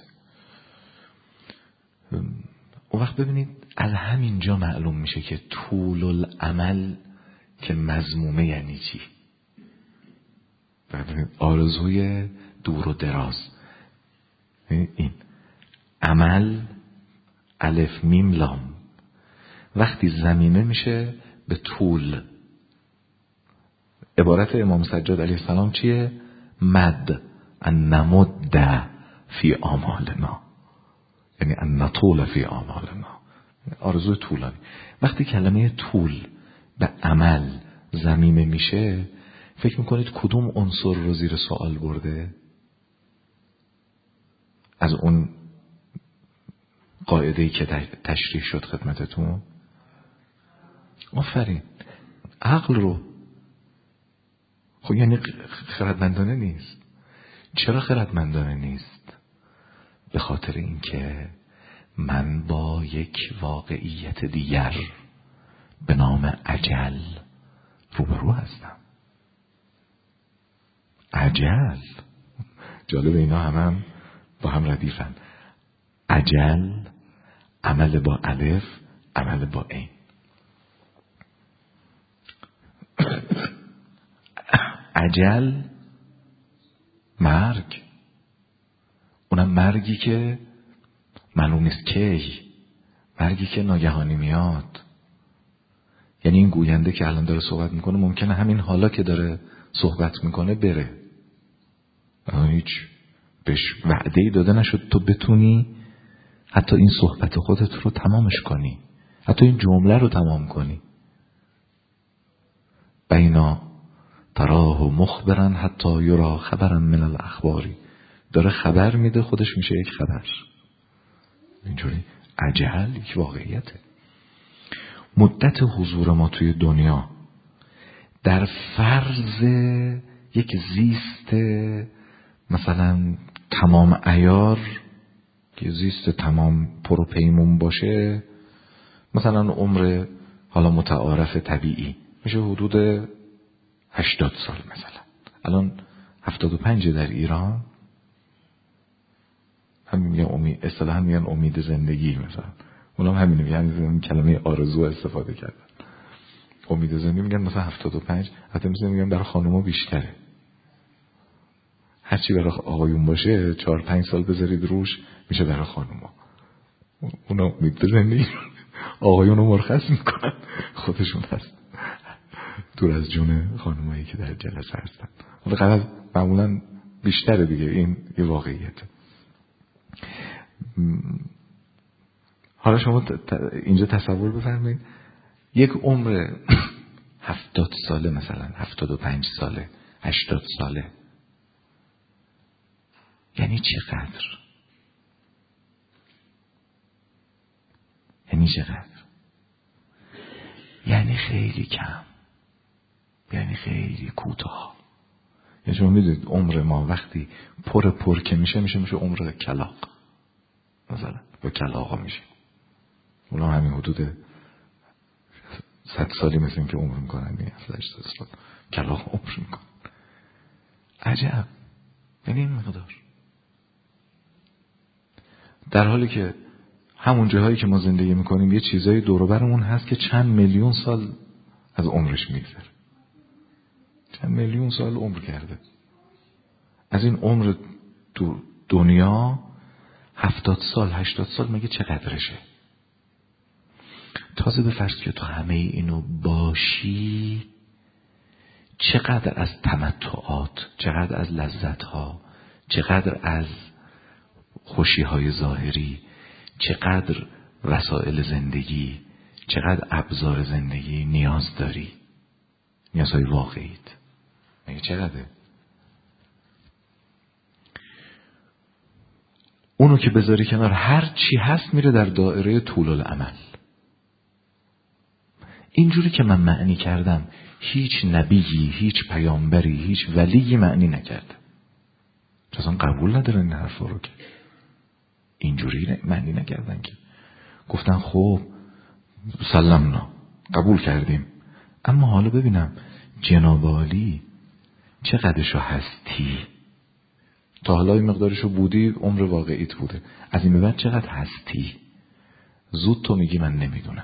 اون وقت ببینید از همینجا معلوم میشه که طول العمل که مذمومه یعنی چی. ببینید آرزوی دور و دراز، این عمل الف میم لام وقتی ضمیمه میشه به طول. عبارت امام سجاد علیه السلام چیه؟ مد ان نمد فی آمالنا، یعنی ان نطول فی آمالنا، آرزوی طولانی. وقتی کلمه طول به عمل ضمیمه میشه فکر میکنید کدوم عنصر رو زیر سوال برده؟ از اون قاعده‌ای که تشریح شد خدمتتون، آفرین، عقل رو. خب یعنی خردمندانه نیست. چرا خردمندانه نیست؟ به خاطر اینکه من با یک واقعیت دیگر به نام اجل روبرو هستم. اجل جالب، اینا هم, هم با هم ردیفن. اجل عمل با الف، عمل با عین. اجل مرگ، اونم مرگی که معلوم نیست کی، مرگی که ناگهانی میاد. یعنی این گوینده که الان داره صحبت میکنه ممکنه همین حالا که داره صحبت میکنه بره، هیچ بهش وعده‌ای داده نشد تو بتونی حتی این صحبت خودت رو تمامش کنی، حتی این جمله رو تمام کنی. بینا تراه مخبرا حتی یرا خبرا من الاخباری، داره خبر میده، خودش میشه یک خبر. اینجوری عجل یک واقعیته. مدت حضور ما توی دنیا در فرض یک زیست مثلا تمام عیار که زیست تمام پروپیمون باشه، مثلا عمر حالا متعارف طبیعی میشه حدود هشتاد سال مثلا. الان هفتاد و پنج در ایران، همین میگن امید، اصطلاحاً میگن امید زندگی، مثلا اونم همین میگن، کلمه آرزو استفاده کردن، امید زندگی میگن مثلا هفتاد و پنج. حتی مثلا میگن برای خانوما بیشتره، هرچی برای آقایون باشه چهار پنج سال بذارید روش میشه برای خانوما. اونا امید زندگی آقایون رو مرخص میکنن، خودشون هست دور از جون خانومایی که در جلسه هستن. ولی قرار معمولا بیشتره دیگه، این یه واقعیته. حالا شما اینجا تصور بفرمایید یک عمر هفتاد ساله، مثلا هفتاد و پنج ساله، هشتاد ساله، یعنی چقدر؟ یعنی چقدر؟ یعنی خیلی کم، یعنی خیلی کوتاه. یعنی شما میدونید عمر ما وقتی پر پر که میشه میشه میشه عمر کلاغ، مثلا با کلاغا میشه. اونا همین حدود صد سالی مثل این که عمر میکنن، میگن هشتاد سال کلاغ عمر میکنن. عجب، یعنی این مقدار. در حالی که همون جاهایی که ما زندگی میکنیم یه چیزایی دور و برمون هست که چند میلیون سال از عمرش میگذره، چند میلیون سال عمر کرده. از این عمر دنیا هفتاد سال هشتاد سال مگه چقدرشه؟ تازه به فرض که تو همه اینو باشی، چقدر از تمتعات، چقدر از لذتها، چقدر از خوشیهای ظاهری، چقدر وسایل زندگی، چقدر ابزار زندگی نیاز داری، نیازهای واقعیت مگه چقدره؟ اونو که بذاری کنار، هر چی هست میره در دایره طول الامل. اینجوری که من معنی کردم هیچ نبیی، هیچ پیامبری، هیچ ولیی معنی نکرده، چون قبول ندارن این حرفا رو، که اینجوری معنی نکردن، که گفتن خب سلمنا قبول کردیم، اما حالا ببینم جناب عالی چقدرشو هستی؟ تا حالا این مقدارشو بودی، عمر واقعیت بوده، از این به بعد چقدر هستی؟ زود تو میگی من نمیدونم،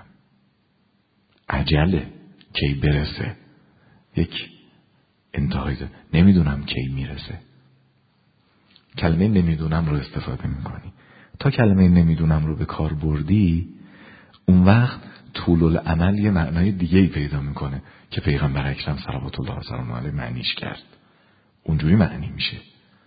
عجله کی برسه، یک انتهایی ده. نمیدونم کی میرسه. کلمه نمیدونم رو استفاده میکنی. تا کلمه نمیدونم رو به کار بردی، اون وقت طول الامل یه معنای دیگه‌ای پیدا میکنه که پیغمبر اکرم صلوات الله وسلامه علیه معنیش کرد. اونجوری معنی میشه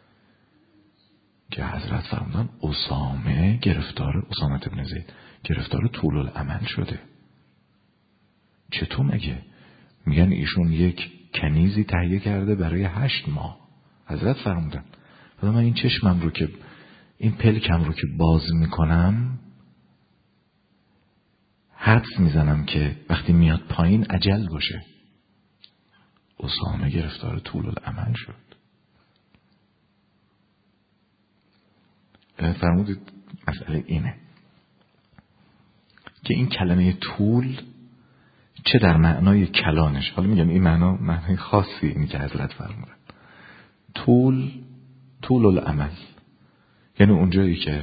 که حضرت فرمودن اسامه گرفتار، اسامه بن زید گرفتار طول الامل شده. چطور مگه؟ میگن ایشون یک کنیزی تهیه کرده برای هشت ماه. حضرت فرمودن من این چشمم رو که این پلکم رو که باز میکنم حدس میزنم که وقتی میاد پایین عجل باشه. اسامه گرفتار طول الامل شد. فرمودید مسئله اینه که این کلمه طول چه در معنای کلانش، حالا میگم این معنا معنای خاصی اینی که حضرت فرمودن، طول طول العمل، یعنی اونجایی که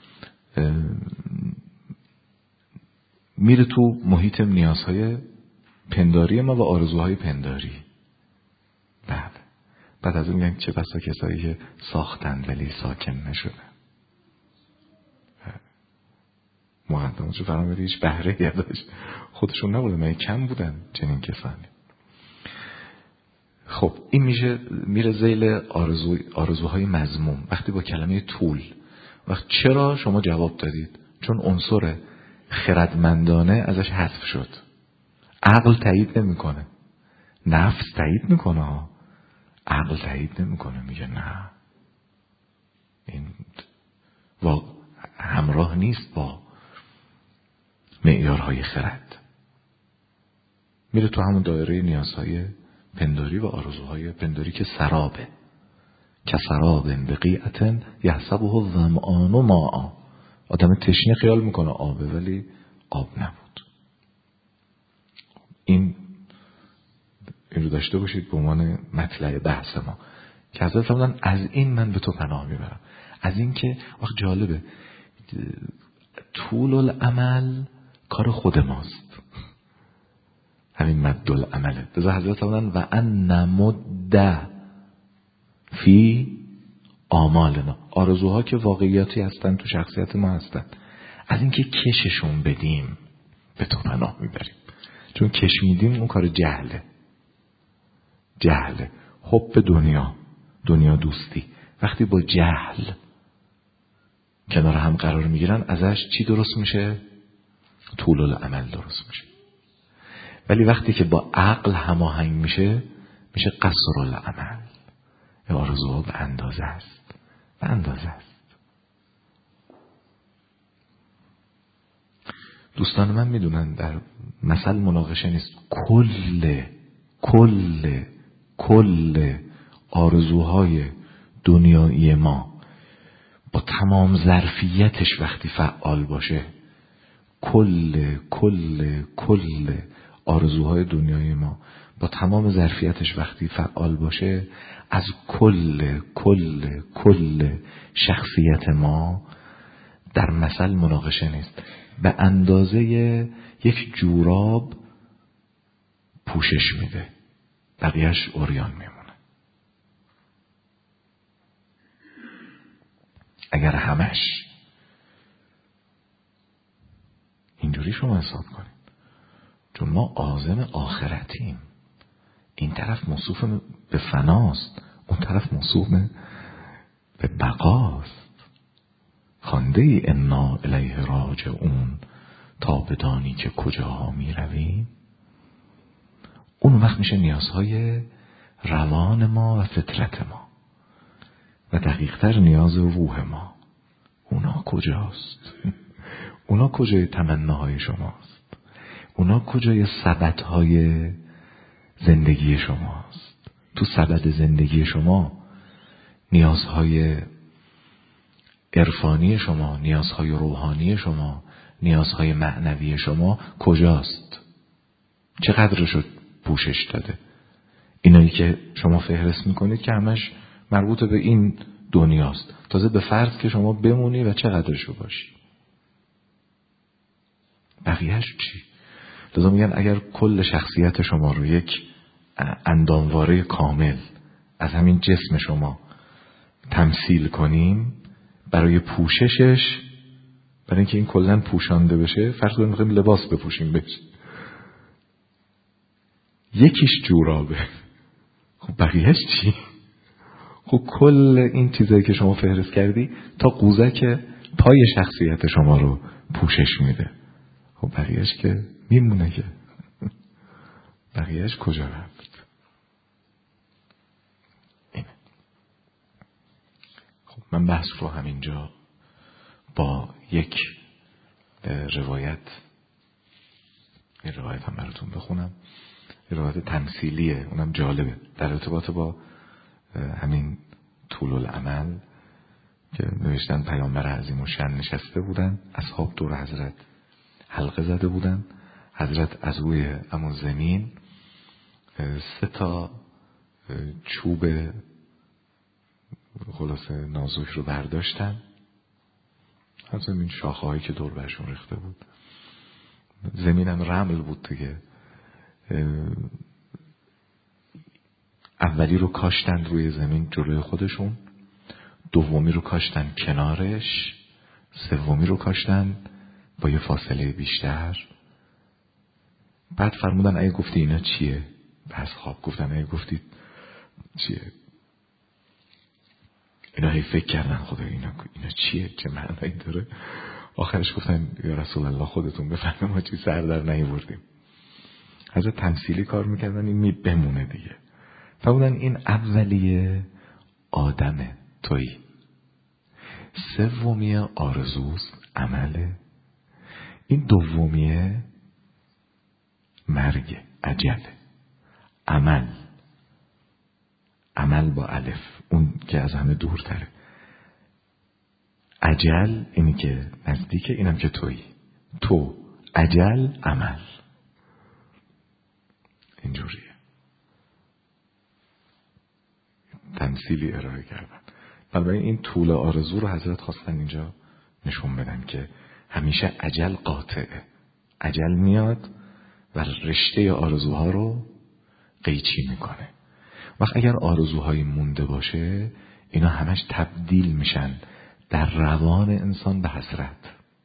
میره تو محیط نیازهای پنداری ما و آرزوهای پنداری. بعد بعد از اون میگن چه بسا کسایی که ساختن ولی ساکن نشدن. مقدمه چه فرمودید هیچ بهره یادش خودشون نبوده، من کم بودن چنین کسانی. خب این میشه میره ذیل آرزو آرزوهای مذموم. وقتی با کلمه طول، وقت چرا شما جواب دادید؟ چون عنصر خردمندانه ازش حذف شد. عقل تایید نمیکنه، نفس تایید میکنه، عقل تایید نمیکنه، میگه نه، این همراه نیست با معیارهای خرد. میره تو همون دایره نیازهای پنداری و آرزوهای پنداری که سرابه، که سراب بقیعتن یحسبه الظمآن ماء. آدم تشنه خیال میکنه آبه ولی آب نبود. این این رو داشته باشید به عنوان مطلع بحث ما که حضرت فرمودن از این من به تو پناه میبرم. از این که وقت جالبه طول العمل کار خود ماست، همین مد العمله. بذار حضرت فرمودن و ان نمد فی آمالنا، آرزوها که واقعیاتی هستن تو شخصیت ما هستن، از اینکه کششون بدیم به تو پناه میبریم. چون کش میدیم اون کار جهله، جهله حب دنیا، دنیا دوستی. وقتی با جهل کنار هم قرار میگیرن ازش چی درست میشه؟ طول العمل درست میشه. ولی وقتی که با عقل هماهنگ میشه میشه قصر العمل. آرزوها به اندازه است، به اندازه است. دوستان من میدونن در مثل مناقشه نیست. کل کل کل آرزوهای دنیایی ما با تمام ظرفیتش وقتی فعال باشه، کل کل کل آرزوهای دنیای ما با تمام ظرفیتش وقتی فعال باشه، از کل کل کل شخصیت ما در مثل مناقشه نیست. به اندازه یک جوراب پوشش میده، بقیهش عریان میمونه. اگر همش اینجوری شما حساب کنید، چون ما عازم آخرتیم، این طرف موصوف به فناست، اون طرف موصوف به بقاست. خوانده ای انا الیه راجعون، تا بدانی که کجاها می رویم. اون وقت میشه نیازهای روان ما و فطرت ما و دقیقتر نیاز روح ما. اونا کجاست؟ اونا کجای تمناهای شماست؟ اونا کجای سبدهای زندگی شماست؟ تو سبد زندگی شما نیازهای عرفانی شما، نیازهای روحانی شما، نیازهای معنوی شما کجاست؟ چقدرشو پوشش داده؟ اینایی که شما فهرست میکنید که همش مربوط به این دنیاست، تازه به فرض که شما بمونی و چقدرشو باشی، بقیهش چی؟ لذا میگن اگر کل شخصیت شما رو یک اندامواره کامل از همین جسم شما تمثیل کنیم، برای پوششش، برای اینکه این کلن پوشانده بشه، فرض کنیم میخوایم لباس بپوشیم بشه، یکیش جورابه، خب بقیهش چی؟ خب کل این چیزایی که شما فهرست کردی تا قوزک پای شخصیت شما رو پوشش میده، خب بقیهش که میمونه، که بقیهش کجا رفت؟ اینه. خب من بحث رو همینجا با یک روایت این روایت هم براتون بخونم. این روایت تمثیلیه، اونم جالبه، در ارتباط با همین طول العمل که نوشتن پیامبر عظیم الشأن نشسته بودن، اصحاب دور حضرت حلقه زده بودن، حضرت از روی همون زمین سه تا چوب خلاصه نازک رو برداشتن از زمین، شاخه هایی که دور برشون ریخته بود. زمین هم رمل بود دیگه. اولی رو کاشتن روی زمین جلوی خودشون، دومی رو کاشتن کنارش، سومی رو کاشتن با یه فاصله بیشتر. بعد فرمودن اگه گفتی اینا چیه؟ پس خواب گفتن اگه گفتید چیه؟ اینا هی فکر کردن خدا اینا, اینا چیه؟ چه معنی داره؟ آخرش گفتن یا رسول الله خودتون بفرمایید ما چی سر در نیاوردیم. حضرت تمثیلی کار میکردن این می بمونه دیگه. فرمودن این اولیه آدمه، تویی. سومیه آرزوست، عمله. این دومیه مرگ، عجله. عمل، عمل با الف، اون که از همه دورتره. عجل اینی که نزدیکه، اینم که تویی. تو، عجل، عمل. اینجوریه. تمثیلی ارائه کردن. بنابراین این طول آرزو رو حضرت خواستن اینجا نشون بدن که همیشه عجل قاطعه. عجل میاد و رشته آرزوها رو قیچی میکنه. وقت اگر آرزوهایی مونده باشه، اینا همش تبدیل میشن در روان انسان به حسرت.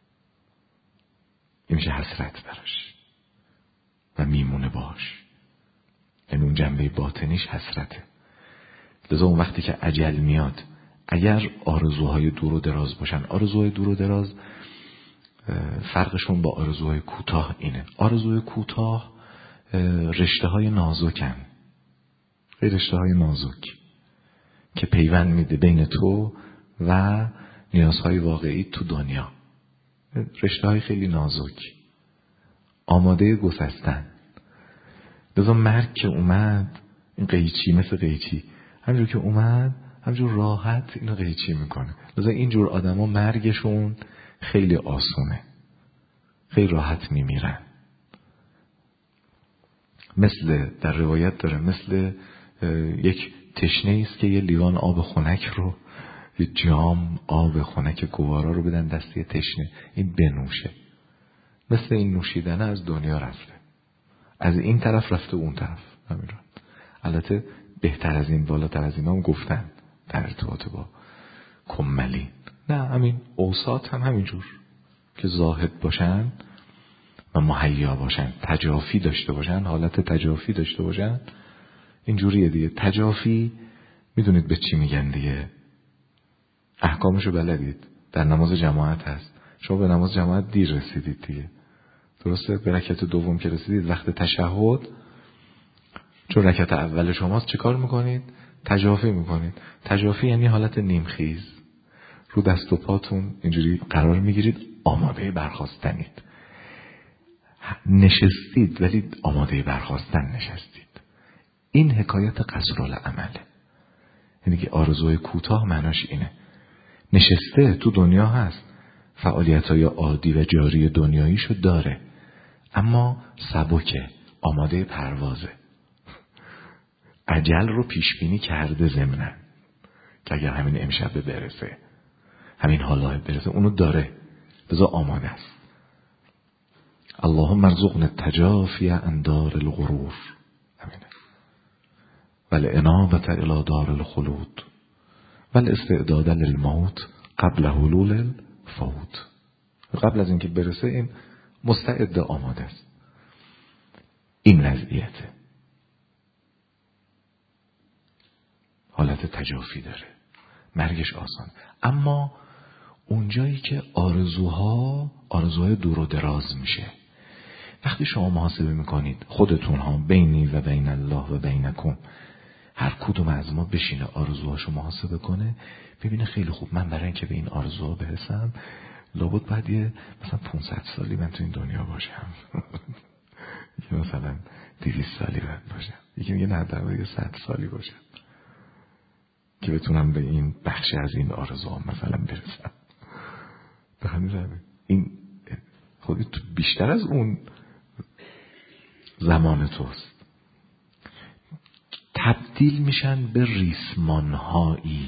این میشه حسرت براش و میمونه باش. یعنی اون جنبه باطنیش حسرته. لذا اون وقتی که اجل میاد، اگر آرزوهای دور و دراز باشن، آرزوهای دور و دراز فرقشون با آرزوهای کوتاه اینه. آرزوهای کوتاه رشته های نازکن، رشته های نازک که پیوند میده بین تو و نیازهای واقعی تو دنیا. رشته های خیلی نازک، آماده گسستن. لذا مرگ که اومد، این قیچی مثل قیچی همجور که اومد همجور راحت اینو قیچی میکنه. لذا اینجور آدم ها مرگشون خیلی آسونه، خیلی راحت میمیرن. مثل در روایت داره مثل یک تشنه است که یه لیوان آب خنک رو، یه جام آب خنک گوارا رو بدن دست یه تشنه، این بنوشه. مثل این نوشیدنه از دنیا رفته، از این طرف رفته اون طرف. همین رو. البته بهتر از این، بالاتر از این هم گفتن در ارتباط با کملی. نه، همین اوساط هم همینجور که زاهد باشن و مهیا باشن، تجافی داشته باشن، حالت تجافی داشته باشن. اینجوریه دیگه. تجافی میدونید به چی میگن دیگه؟ احکامشو بلدید، در نماز جماعت هست. شما به نماز جماعت دیر رسیدید دیگه، درسته؟ به رکعت دوم که رسیدید وقت تشهد، چون رکعت اول شماست، چه کار میکنید؟ تجافی میکنید. تجافی یعنی حالت نیمخیز، رو دست و پاتون اینجوری قرار میگیرید، آماده برخاستنید. نشستید ولی آماده برخاستن نشستید. این حکایت قصر العمله. یعنی که آرزوی کوتاه معناش اینه. نشسته تو دنیا هست، فعالیت‌های عادی و جاری دنیاییشو داره، اما سبکه، آماده پروازه. اجل رو پیش بینی کرده ضمناً که اگر همین امشب برسه، همین حالا برسه، اونو داره، لذا آماده است. اللهم ارزقنا التجافی عن دار الغرور، همینه. والانابة الى دار الخلود والاستعداد للموت قبل حلول الفوت. قبل از اینکه برسه این مستعد، آماده است. این وضعیته. حالت تجافی داره، مرگش آسان. اما اونجایی که آرزوها آرزوهای دور و دراز میشه، وقتی شما محاسبه میکنید خودتون ها، بینی و بین الله و بینکم، هر کدوم از ما بشینه آرزوهاشو محاسبه کنه، ببینه خیلی خوب، من برای اینکه به این آرزوها برسم لابد باید یه مثلا پانصد سالی من تو این دنیا باشم یه مثلا دویست سالی باید باشم، یکی میگه نه در یه صد سالی باشم که بتونم به این بخش از این آرزوها مثلا برسم. به همین روی این خودی تو بیشتر از اون زمان توست. تبدیل میشن به ریسمانهایی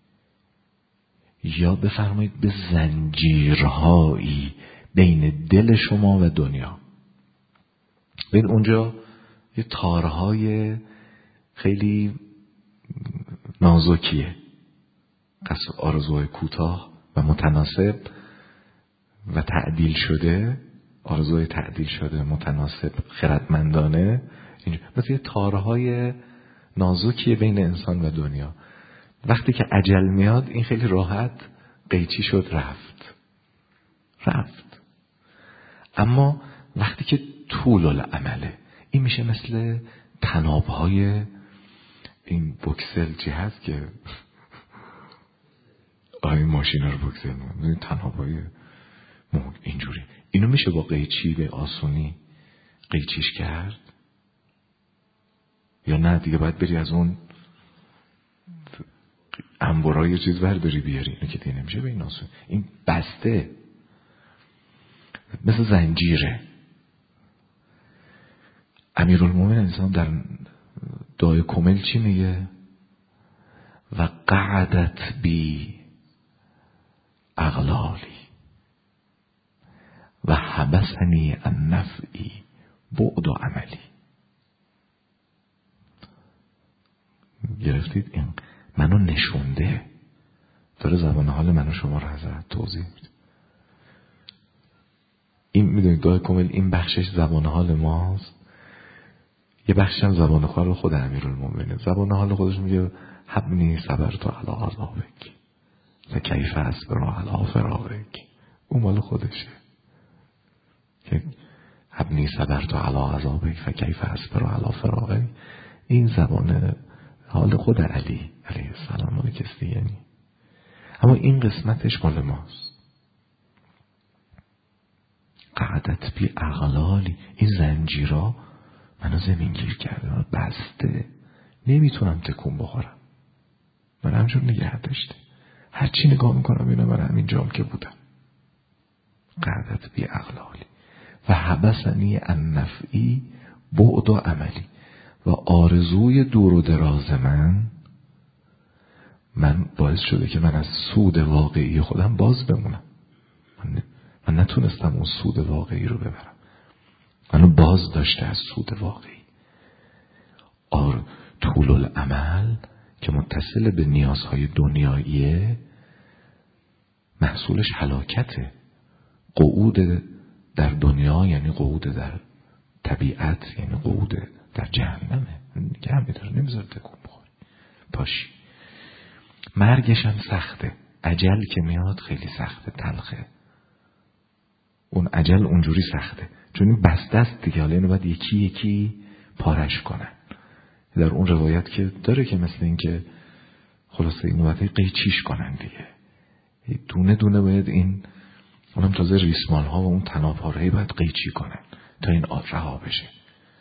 یا بفرمایید به زنجیرهایی بین دل شما و دنیا. ببین اونجا یه تارهای خیلی نازکیه، قصد آرزوهای کوتاه و متناسب و تعدیل شده، آرزوهای تعدیل شده متناسب خردمندانه، مثل یه تارهای نازکیه بین انسان و دنیا. وقتی که اجل میاد این خیلی راحت قیچی شد، رفت رفت. اما وقتی که طول العمله، این میشه مثل تنابهای این بوکسل چی هست که آیا ماشین رو بوکسل میکنه، تنابهای اینجوری. اینو میشه با قیچی به آسونی قیچیش کرد یا نه دیگه باید بری از اون انبارای یه چیز برداری بیاری؟ اینو که دیگه نمیشه به این آسونی. این بسته مثل زنجیره. امیرالمومنین انسان در دعای کمل چی میگه؟ و قعدت بی اغلالی و حبسنی عن نفعی بعد و عملی. گرفتید؟ این منو نشونده، داره زبان حال منو شما رو حضرت توضیح میده. این میدونید دعای کمل این بخشش زبان حال ماست، یه بخشش هم زبان حال خود امیرالمومنین. زبان حال خودش میگه حبنی صبرت علی عذابک فکیف اصبر علی فراقک. اون مال خودشه که حبنی صبرت علی عذابک فکیف اصبر علی فراقک. این زبان حال خود علی علیه السلام، مال کسی دیگه نی. اما این قسمتش مال ماست. قعدت بی اغلالی، این زنجیرا منو زمینگیر کرده، منو بسته، نمیتونم تکون بخورم. من همجور نگه داشته، هرچی نگاه میکنم اینا من همینجام که بودم. قعدت بی اغلالی و حبسنی عن نفعی بعد و عملی. و آرزوی دور و دراز من من باعث شده که من از سود واقعی خودم باز بمونم. من, من نتونستم اون سود واقعی رو ببرم، منو باز داشته از سود واقعی. آر طول العمل که متصل به نیازهای دنیاییه محصولش هلاکته. قعود در دنیا یعنی قعود در طبیعت، یعنی قعود در جهنمه. نگه میداره، نمیذاره تکون بخوری پاشی. مرگش هم سخته، اجل که میاد خیلی سخته، تلخه. اون اجل اونجوری سخته چون این بسته است دیگه، حالا اینو باید یکی یکی پارش کنن. در اون روایت که داره که مثل این که خلاصه اینو باید قیچیش کنن دیگه، دونه دونه باید این اونم تازه ریسمان ها و اون تناب ها رو باید قیچی کنن تا این رها بشه.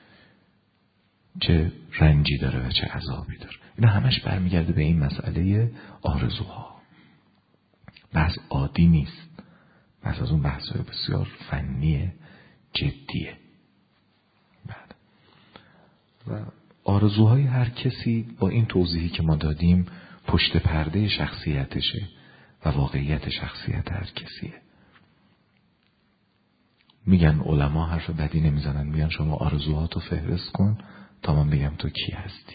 چه رنجی داره و چه عذابی داره. اینا همش برمیگرده به این مسئله آرزوها. بحث عادی نیست، بحث از اون بحث‌های بسیار فنیه، جدیه. بعد و آرزوهای هر کسی با این توضیحی که ما دادیم پشت پرده شخصیتشه و واقعیت شخصیت هر کسیه. میگن علما حرف بدی نمیزنن، میگن شما آرزوهاتو فهرست کن تا من بگم تو کی هستی.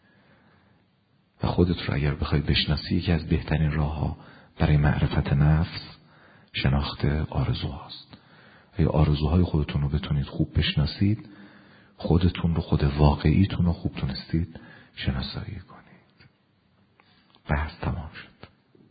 و خودت رو اگر بخوای بشناسی، یکی از بهترین راه‌ها برای معرفت نفس شناخت آرزوهاست. اگه آرزوهای خودتون رو بتونید خوب بشناسید، خودتون رو، خود واقعیتون رو خوب تونستید شناسایی کنید. بحث تمام شد.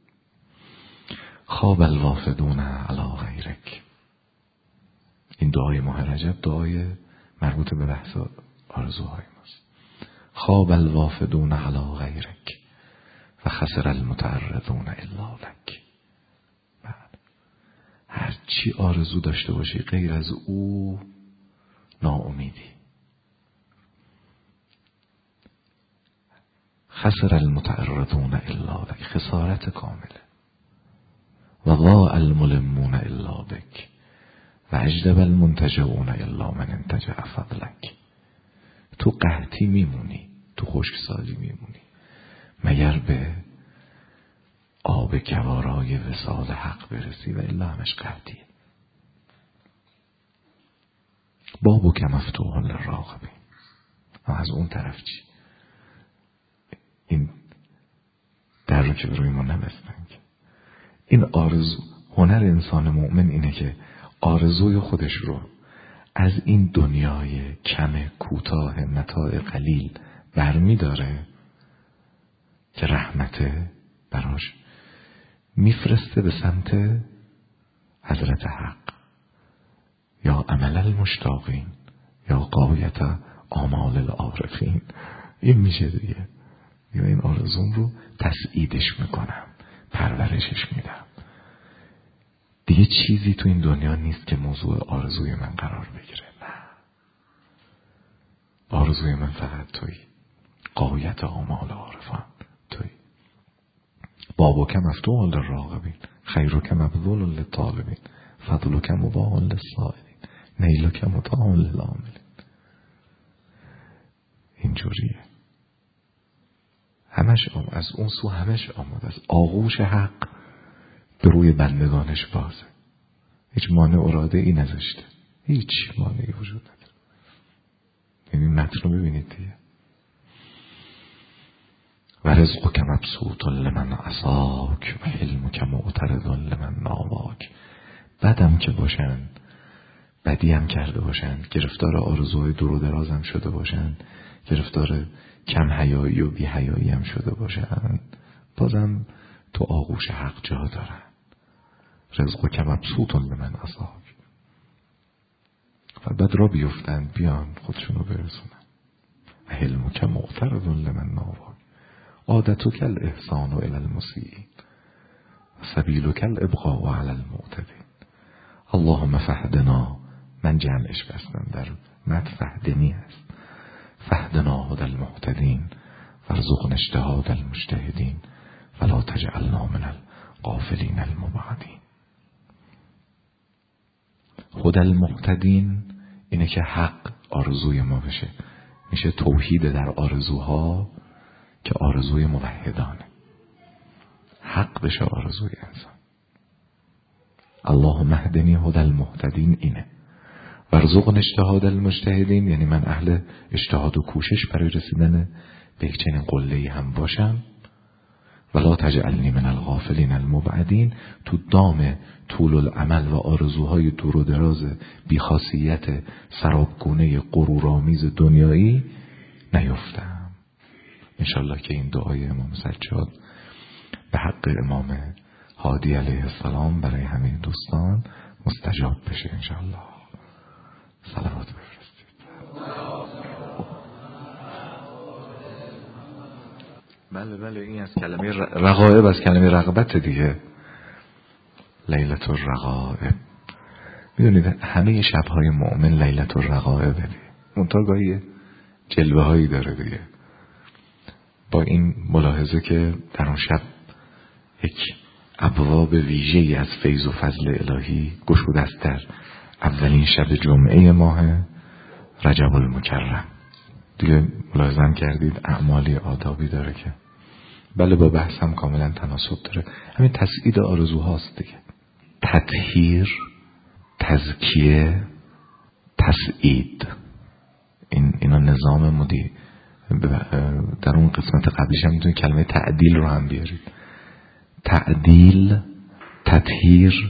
خواب الوافدون علی غیرک. این دعای ماه رجب دعای مربوط به بحث آرزوهای ماست. خواب الوافدون علی غیرک و خسر المتعرضون الا لک. هر چی آرزو داشته باشی غیر از او ناامیدی. خسر المتعرضون الا لک، خسارت کامله. و ضاع الملمون الا بک و اجدب المنتجعون الا من انتجع فضلک. تو قحطی میمونی، تو خشکسالی میمونی مگر به آب کوارای وصال حق برسی و الا همش قحطیه. بابو که مفتوح للراغبین. و از اون طرف چی؟ این در رو که بروی ما نبستن. این آرزو، هنر انسان مؤمن اینه که آرزوی خودش رو از این دنیای کم کوتاه متاع قلیل برمی داره که رحمته براش میفرسته به سمت حضرت حق، یا عمل المشتاقین یا غایت آمال العارفین. این میشه دیگه، یا این آرزوم رو تسعیدش میکنم، پرورشش میدم. دیگه چیزی تو این دنیا نیست که موضوع آرزوی من قرار بگیره. نه، آرزوی من فقط تویی. غایت آمال عارفان تویی. بابک مفتوح للراغبین، خیرک مبذول للطالبین، فضلک مباح للسائلین، نیلک مطاع للعاملین. اینجوریه. همش آم... از اون سو همش آماده است. آغوش حق به روی بندگانش بازه. هیچ مانع اراده ای نذاشته، هیچ مانعی وجود نداره. یعنی متن رو ببینید دیگه. و رزقک مبسوط لمن عصاک و حلمک معترض لمن ناواک. بدم که باشن، بدی هم کرده باشن، گرفتار آرزوهای دور و درازم شده باشن، گرفتار کم حیایی و بی حیایی هم شده باشن، بازم تو آغوش حق جا دارن. رزقک مبسوط لمن عصاک. و بعد را بیفتن، بیان خودشونو برسونن. و حلمک معترض لمن ناواک. عادتک الاحسان الی المسیئین، سبیلک الابقاء علی المعتدین. اللهم فهدنا، من جمعش بستم در مد فهدنی هست. فهدنا هدی المهتدین وارزقنا اجتهاد المجتهدین ولا تجعلنا من الغافلین المبعدین. هدی المهتدین اینه که حق آرزوی ما بشه. میشه توحید در آرزوها که آرزوی موحدانه. حق بشه آرزوی انسان. اللهم اهدنی هدی المهتدین اینه. وارزقنا اجتهاد المجتهدین یعنی من اهل اجتهاد و کوشش برای رسیدن به یک چنین قله‌ای هم باشم. ولا تجعلنی من الغافلین المبعدین، تو دام طول العمل و آرزوهای دور و دراز بیخاصیت سرابگونه غرورآمیز دنیایی نیفتم. انشالله که این دعای امام سجاد به حق امام هادی علیه السلام برای همه دوستان مستجاب بشه انشالله. صلوات بفرستید. بله بله، این از کلمه رغائب، از کلمه رغبت دیگه. لیلة الرغائب. میدونید همه شبهای مؤمن لیلة الرغائب دیگه. منتها گاهی جلوه هایی داره دیگه. با این ملاحظه که در اون شب یک ابواب ویژه‌ای از فیض و فضل الهی گشوده است در اولین شب جمعه ماه رجب المکرم. دیگه ملاحظه کردید اعمالی آدابی داره که بله با بحث هم کاملا تناسب داره. همین تسعید آرزوهاست دیگه. تطهیر، تزکیه، تسعید، این اینا نظام مدی. در اون قسمت قبلیش هم میتونید کلمه تعدیل رو هم بیارید. تعدیل، تطهیر،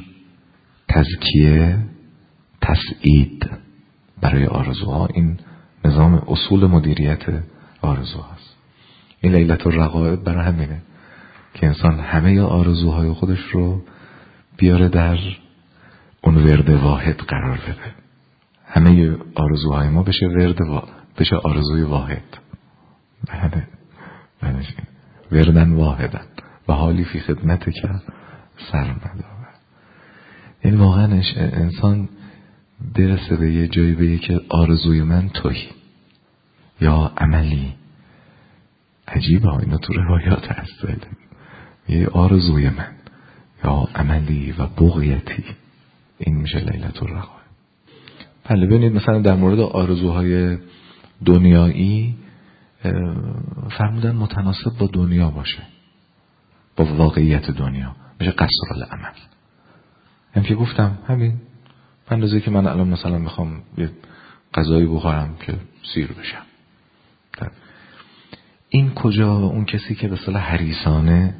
تزکیه، تسعید برای آرزوها. این نظام اصول مدیریت آرزوهاست. این لیلة الرغائب برای همینه که انسان همه آرزوهای خودش رو بیاره در اون ورد واحد قرار بده. همه آرزوهای ما بشه ورد وا... بشه آرزوی واحد. بله بله، وردن واحدن و حالی فی خدمت که سرمدا. این واقعا انسان برسه به یه جایی بگه که آرزوی من تویی، یا عملی. عجیبه اینا تو روایات هست. یه آرزوی من یا عملی و بغیتی. این میشه لیلة الرغائب. بله ببینید مثلا در مورد آرزوهای دنیایی فرمودن متناسب با دنیا باشه، با واقعیت دنیا. میشه قصر العمل. هم که گفتم همین اندازه که من الان مثلا میخوام یه غذایی بخورم که سیر بشم. این کجا اون کسی که به اصطلاح حریصانه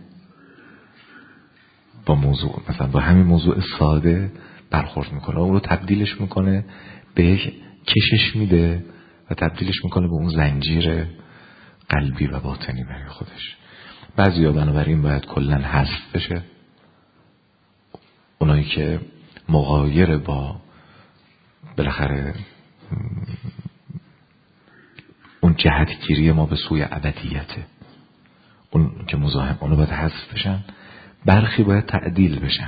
با موضوع مثلا با همین موضوع ساده برخورد میکنه، اون رو تبدیلش میکنه به یک کشش میده و تبدیلش میکنه به اون زنجیر قلبی و باطنی برای خودش. بعضیا بنابراین باید کلا حذف بشه. اونایی که مغایر با بالاخره اون جهتگیری ما به سوی ابدیته، اون که مزاحم، اونو باید حذف بشن، برخی باید تعدیل بشن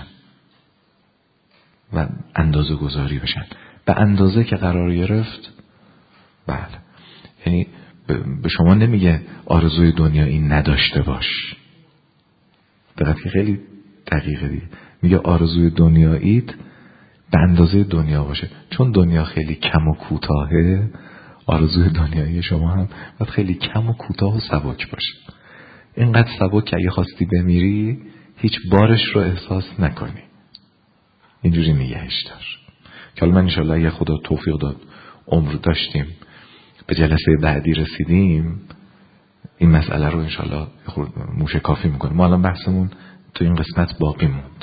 و اندازه گذاری بشن به اندازه که قرار گرفت. بله، یعنی به شما نمیگه آرزوی دنیایی نداشته باش، دقیقا که خیلی دقیقه دیگه، میگه آرزوی دنیاییت به اندازه دنیا باشه، چون دنیا خیلی کم و کوتاهه، آرزوی دنیایی شما هم باید خیلی کم و کوتاه و سبک باشه، اینقدر سبک که اگه خواستی بمیری هیچ بارش رو احساس نکنی، اینجوری نگهش دار. که حالا من انشالله اگه خدا توفیق داد عمر داشتیم به جلسه بعدی رسیدیم این مسئله رو انشالله موشه کافی میکنیم. ما الان بحثمون تو این قسمت باقی موند،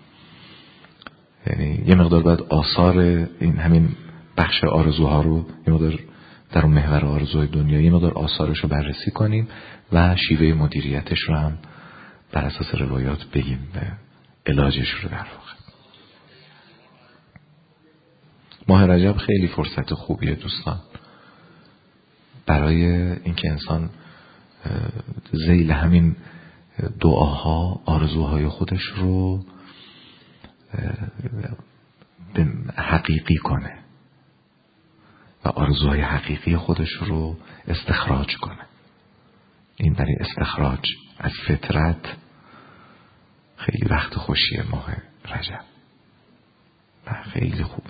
یعنی یه مقدار باید آثار این همین بخش آرزوها رو یه مقدار در اون محور آرزوهای دنیا یه مقدار آثارش رو بررسی کنیم و شیوه مدیریتش رو هم بر اساس روایات بگیم و علاجش رو در واقع. ماه رجب خیلی فرصت خوبیه دوستان برای اینکه انسان ذیل همین دعاها آرزوهای خودش رو حقیقی کنه و آرزوهای حقیقی خودش رو استخراج کنه. این برای استخراج از فطرت خیلی وقت خوشیه ماه رجب و خیلی خوبه.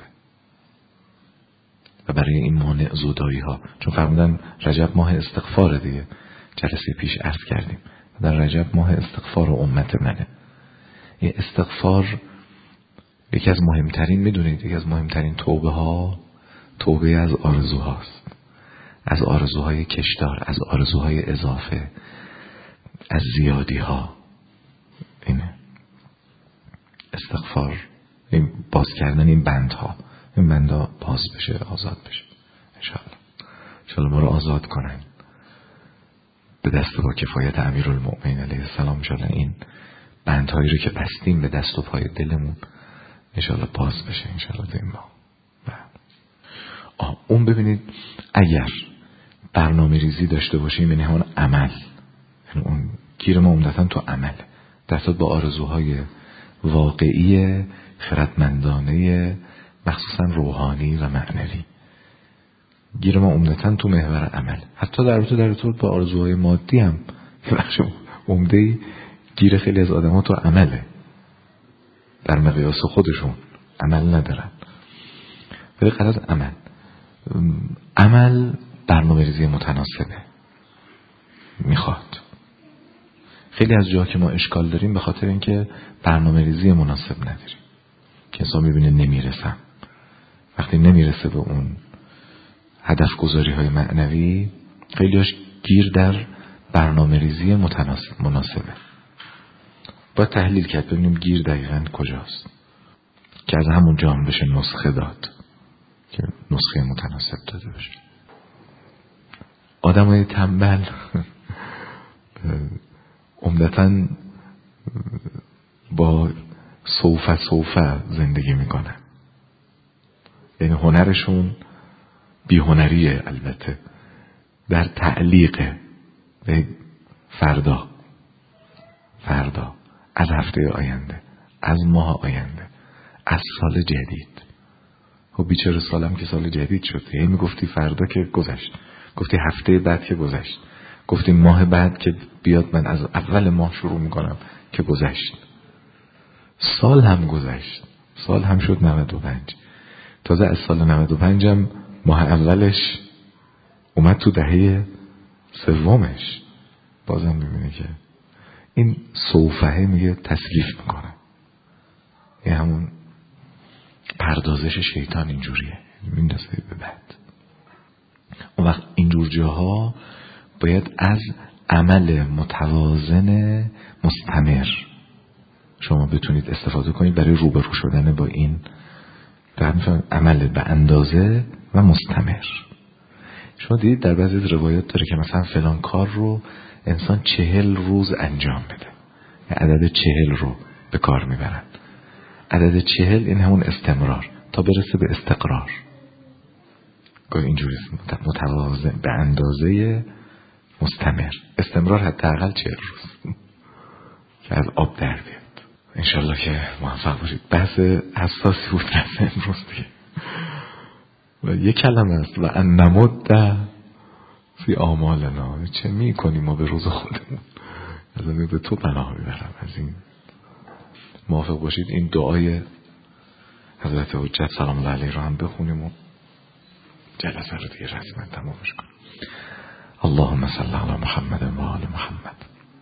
و برای این مانع زودایی ها، چون فرمودن رجب ماه استغفار دیگه، جلسه پیش عرض کردیم در رجب ماه استغفار امت منه. این استغفار یکی از مهمترین، میدونید یکی از مهمترین توبه ها توبه از آرزوهاست، از آرزوهای کشدار، از آرزوهای اضافه، از زیادی ها. اینه استغفار، این باز کردن این بندها، این بندها باز بشه، آزاد بشه انشاءالله. انشاءالله ما رو آزاد کنن به دست با کفایت امیرالمؤمنین علیه السلام. انشاءالله این بندهایی رو که بستیم به دست و پای دلمون انشاءالله باز بشه انشاءالله تو این ما. آه اون ببینید اگر برنامه ریزی داشته باشیم، یعنی همون عمل، یعنی اون گیر ما عمدتاً تو عمل، در با آرزوهای واقعی خردمندانه مخصوصاً روحانی و معنوی، گیر ما عمدتاً تو محور عمل. حتی در رابطه در رابطه با آرزوهای مادی هم بخش عمده‌ای گیر خیلی از آدم‌ها تو عمله، در مقیاس خودشون عمل ندارن. ولی غرض عمل عمل برنامه‌ریزی متناسبه میخواد. خیلی از جاها که ما اشکال داریم به خاطر اینکه برنامه‌ریزی مناسب نداریم، که انسان میبینه نمیرسم. وقتی نمیرسه به اون هدف گذاری های معنوی، خیلیاش گیر در برنامه‌ریزی متناسب مناسبه. باید تحلیل کرد ببینیم گیر دقیقاً کجاست که از همون جام بشه نسخه داد، که نسخه متناسب داده بشه. آدمای تنبل عمدتاً با سوفه سوفه زندگی میکنن، یعنی هنرشون بیهنریه البته، در تعلیق به فردا فردا از هفته آینده، از ماه آینده، از سال جدید. خب بیچاره سالم که سال جدید شد، یعنی میگفتی فردا که گذشت، گفتی هفته بعد که گذشت، گفتی ماه بعد که بیاد من از اول ماه شروع میکنم که گذشت. سال هم گذشت، سال هم شد نود و پنج. تازه از سال نود و پنج هم ماه اولش اومد تو دهه سومش. بازم میبینی که این صوفه میگه تسلیف میکنه، این همون پردازش شیطان اینجوریه، میندازه به بعد. اون وقت اینجور جاها باید از عمل متوازن مستمر شما بتونید استفاده کنید برای روبرو شدن با این در مثلا عمل به اندازه و مستمر. شما دیدید در بعضی از روایات داره که مثلا فلان کار رو انسان چهل روز انجام بده، عدد چهل رو به کار میبرن. عدد چهل این همون استمرار تا برسه به استقرار. گاهی اینجوری متواضع به اندازه مستمر، استمرار حداقل چهل روز که از آب در بیاد. انشالله که موفق باشید. بحث حساسی بود بحث امروز دیگه و یک کلمه است و ان نمد فی آمالنا. چه می کنیم ما به روز خودمون؟ از این به تو پناه میبرم. از این موافق باشید این دعای حضرت حجت سلام الله علیه رو هم بخونیم و جلسه رو دیگه رسما تمامش کنیم. اللهم صل علی محمد و آل محمد.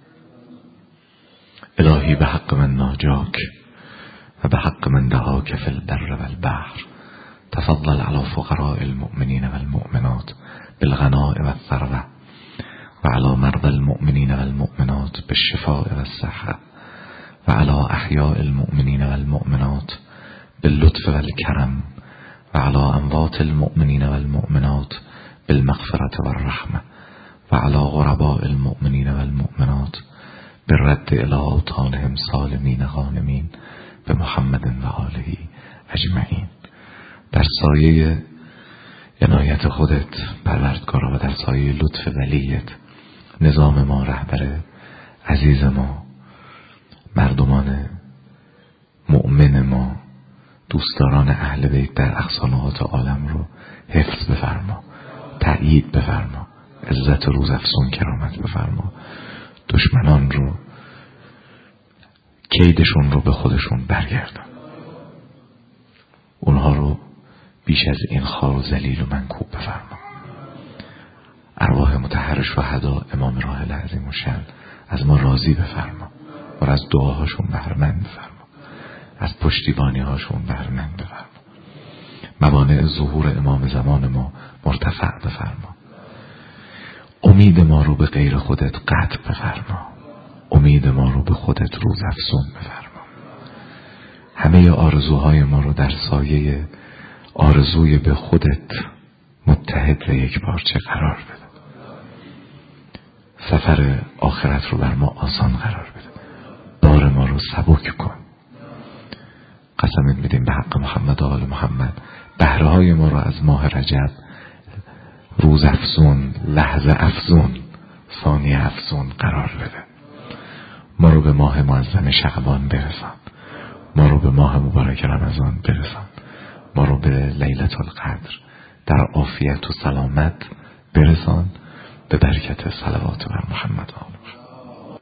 الهی به حق من ناجاک و به حق من دهاک فی البر و البحر تفضل علی فقراء المؤمنین و المؤمنات بالغناء و الثروة و علی مرضى المؤمنین و المؤمنات بالشفاء و الصحة و علی احیاء المؤمنین و المؤمنات باللطف و الکرم و علی اموات المؤمنین و المؤمنات بالمغفرة و الرحمة و علی غرباء المؤمنین و المؤمنات بالرد الی اوطانهم سالمین غانمین به محمد و آله اجمعین. در سایه عنایت خودت پروردگارا و در سایه لطف ولیت نظام ما، رهبر عزیز ما، مردمان مؤمن ما، دوستداران اهل بیت در اقصا نقاط عالم رو حفظ بفرما، تأیید بفرما، عزت و روز افزون کرامت بفرما. دشمنان رو کیدشون رو به خودشون برگردن، اونها رو بیش از این خوار و ذلیل و منکوب بفرما. ارواح مطهر شهدا امام راحل عظیم الشأن از ما راضی بفرما و از دعاهاشون بهره‌مند بفرما، از پشتیبانی هاشون بهره‌مند بفرما. موانع ظهور امام زمان ما مرتفع بفرما. امید ما رو به غیر خودت قطع بفرما، امید ما رو به خودت روز افزون بفرما. همه آرزوهای ما رو در سایه آرزوی به خودت متحد و یک پارچه قرار بده. سفر آخرت رو بر ما آسان قرار بده، بار ما رو سبک کن. قسمت میدیم به حق محمد و آل محمد بهره های ما رو از ماه رجب روز افزون، لحظه افزون، ثانیه افزون قرار بده. ما رو به ماه معظم شعبان برسان، ما رو به ماه مبارک رمضان برسان، ما رو به لیلة القدر در عافیت و سلامت برسان به برکت صلوات بر محمد و آل محمد.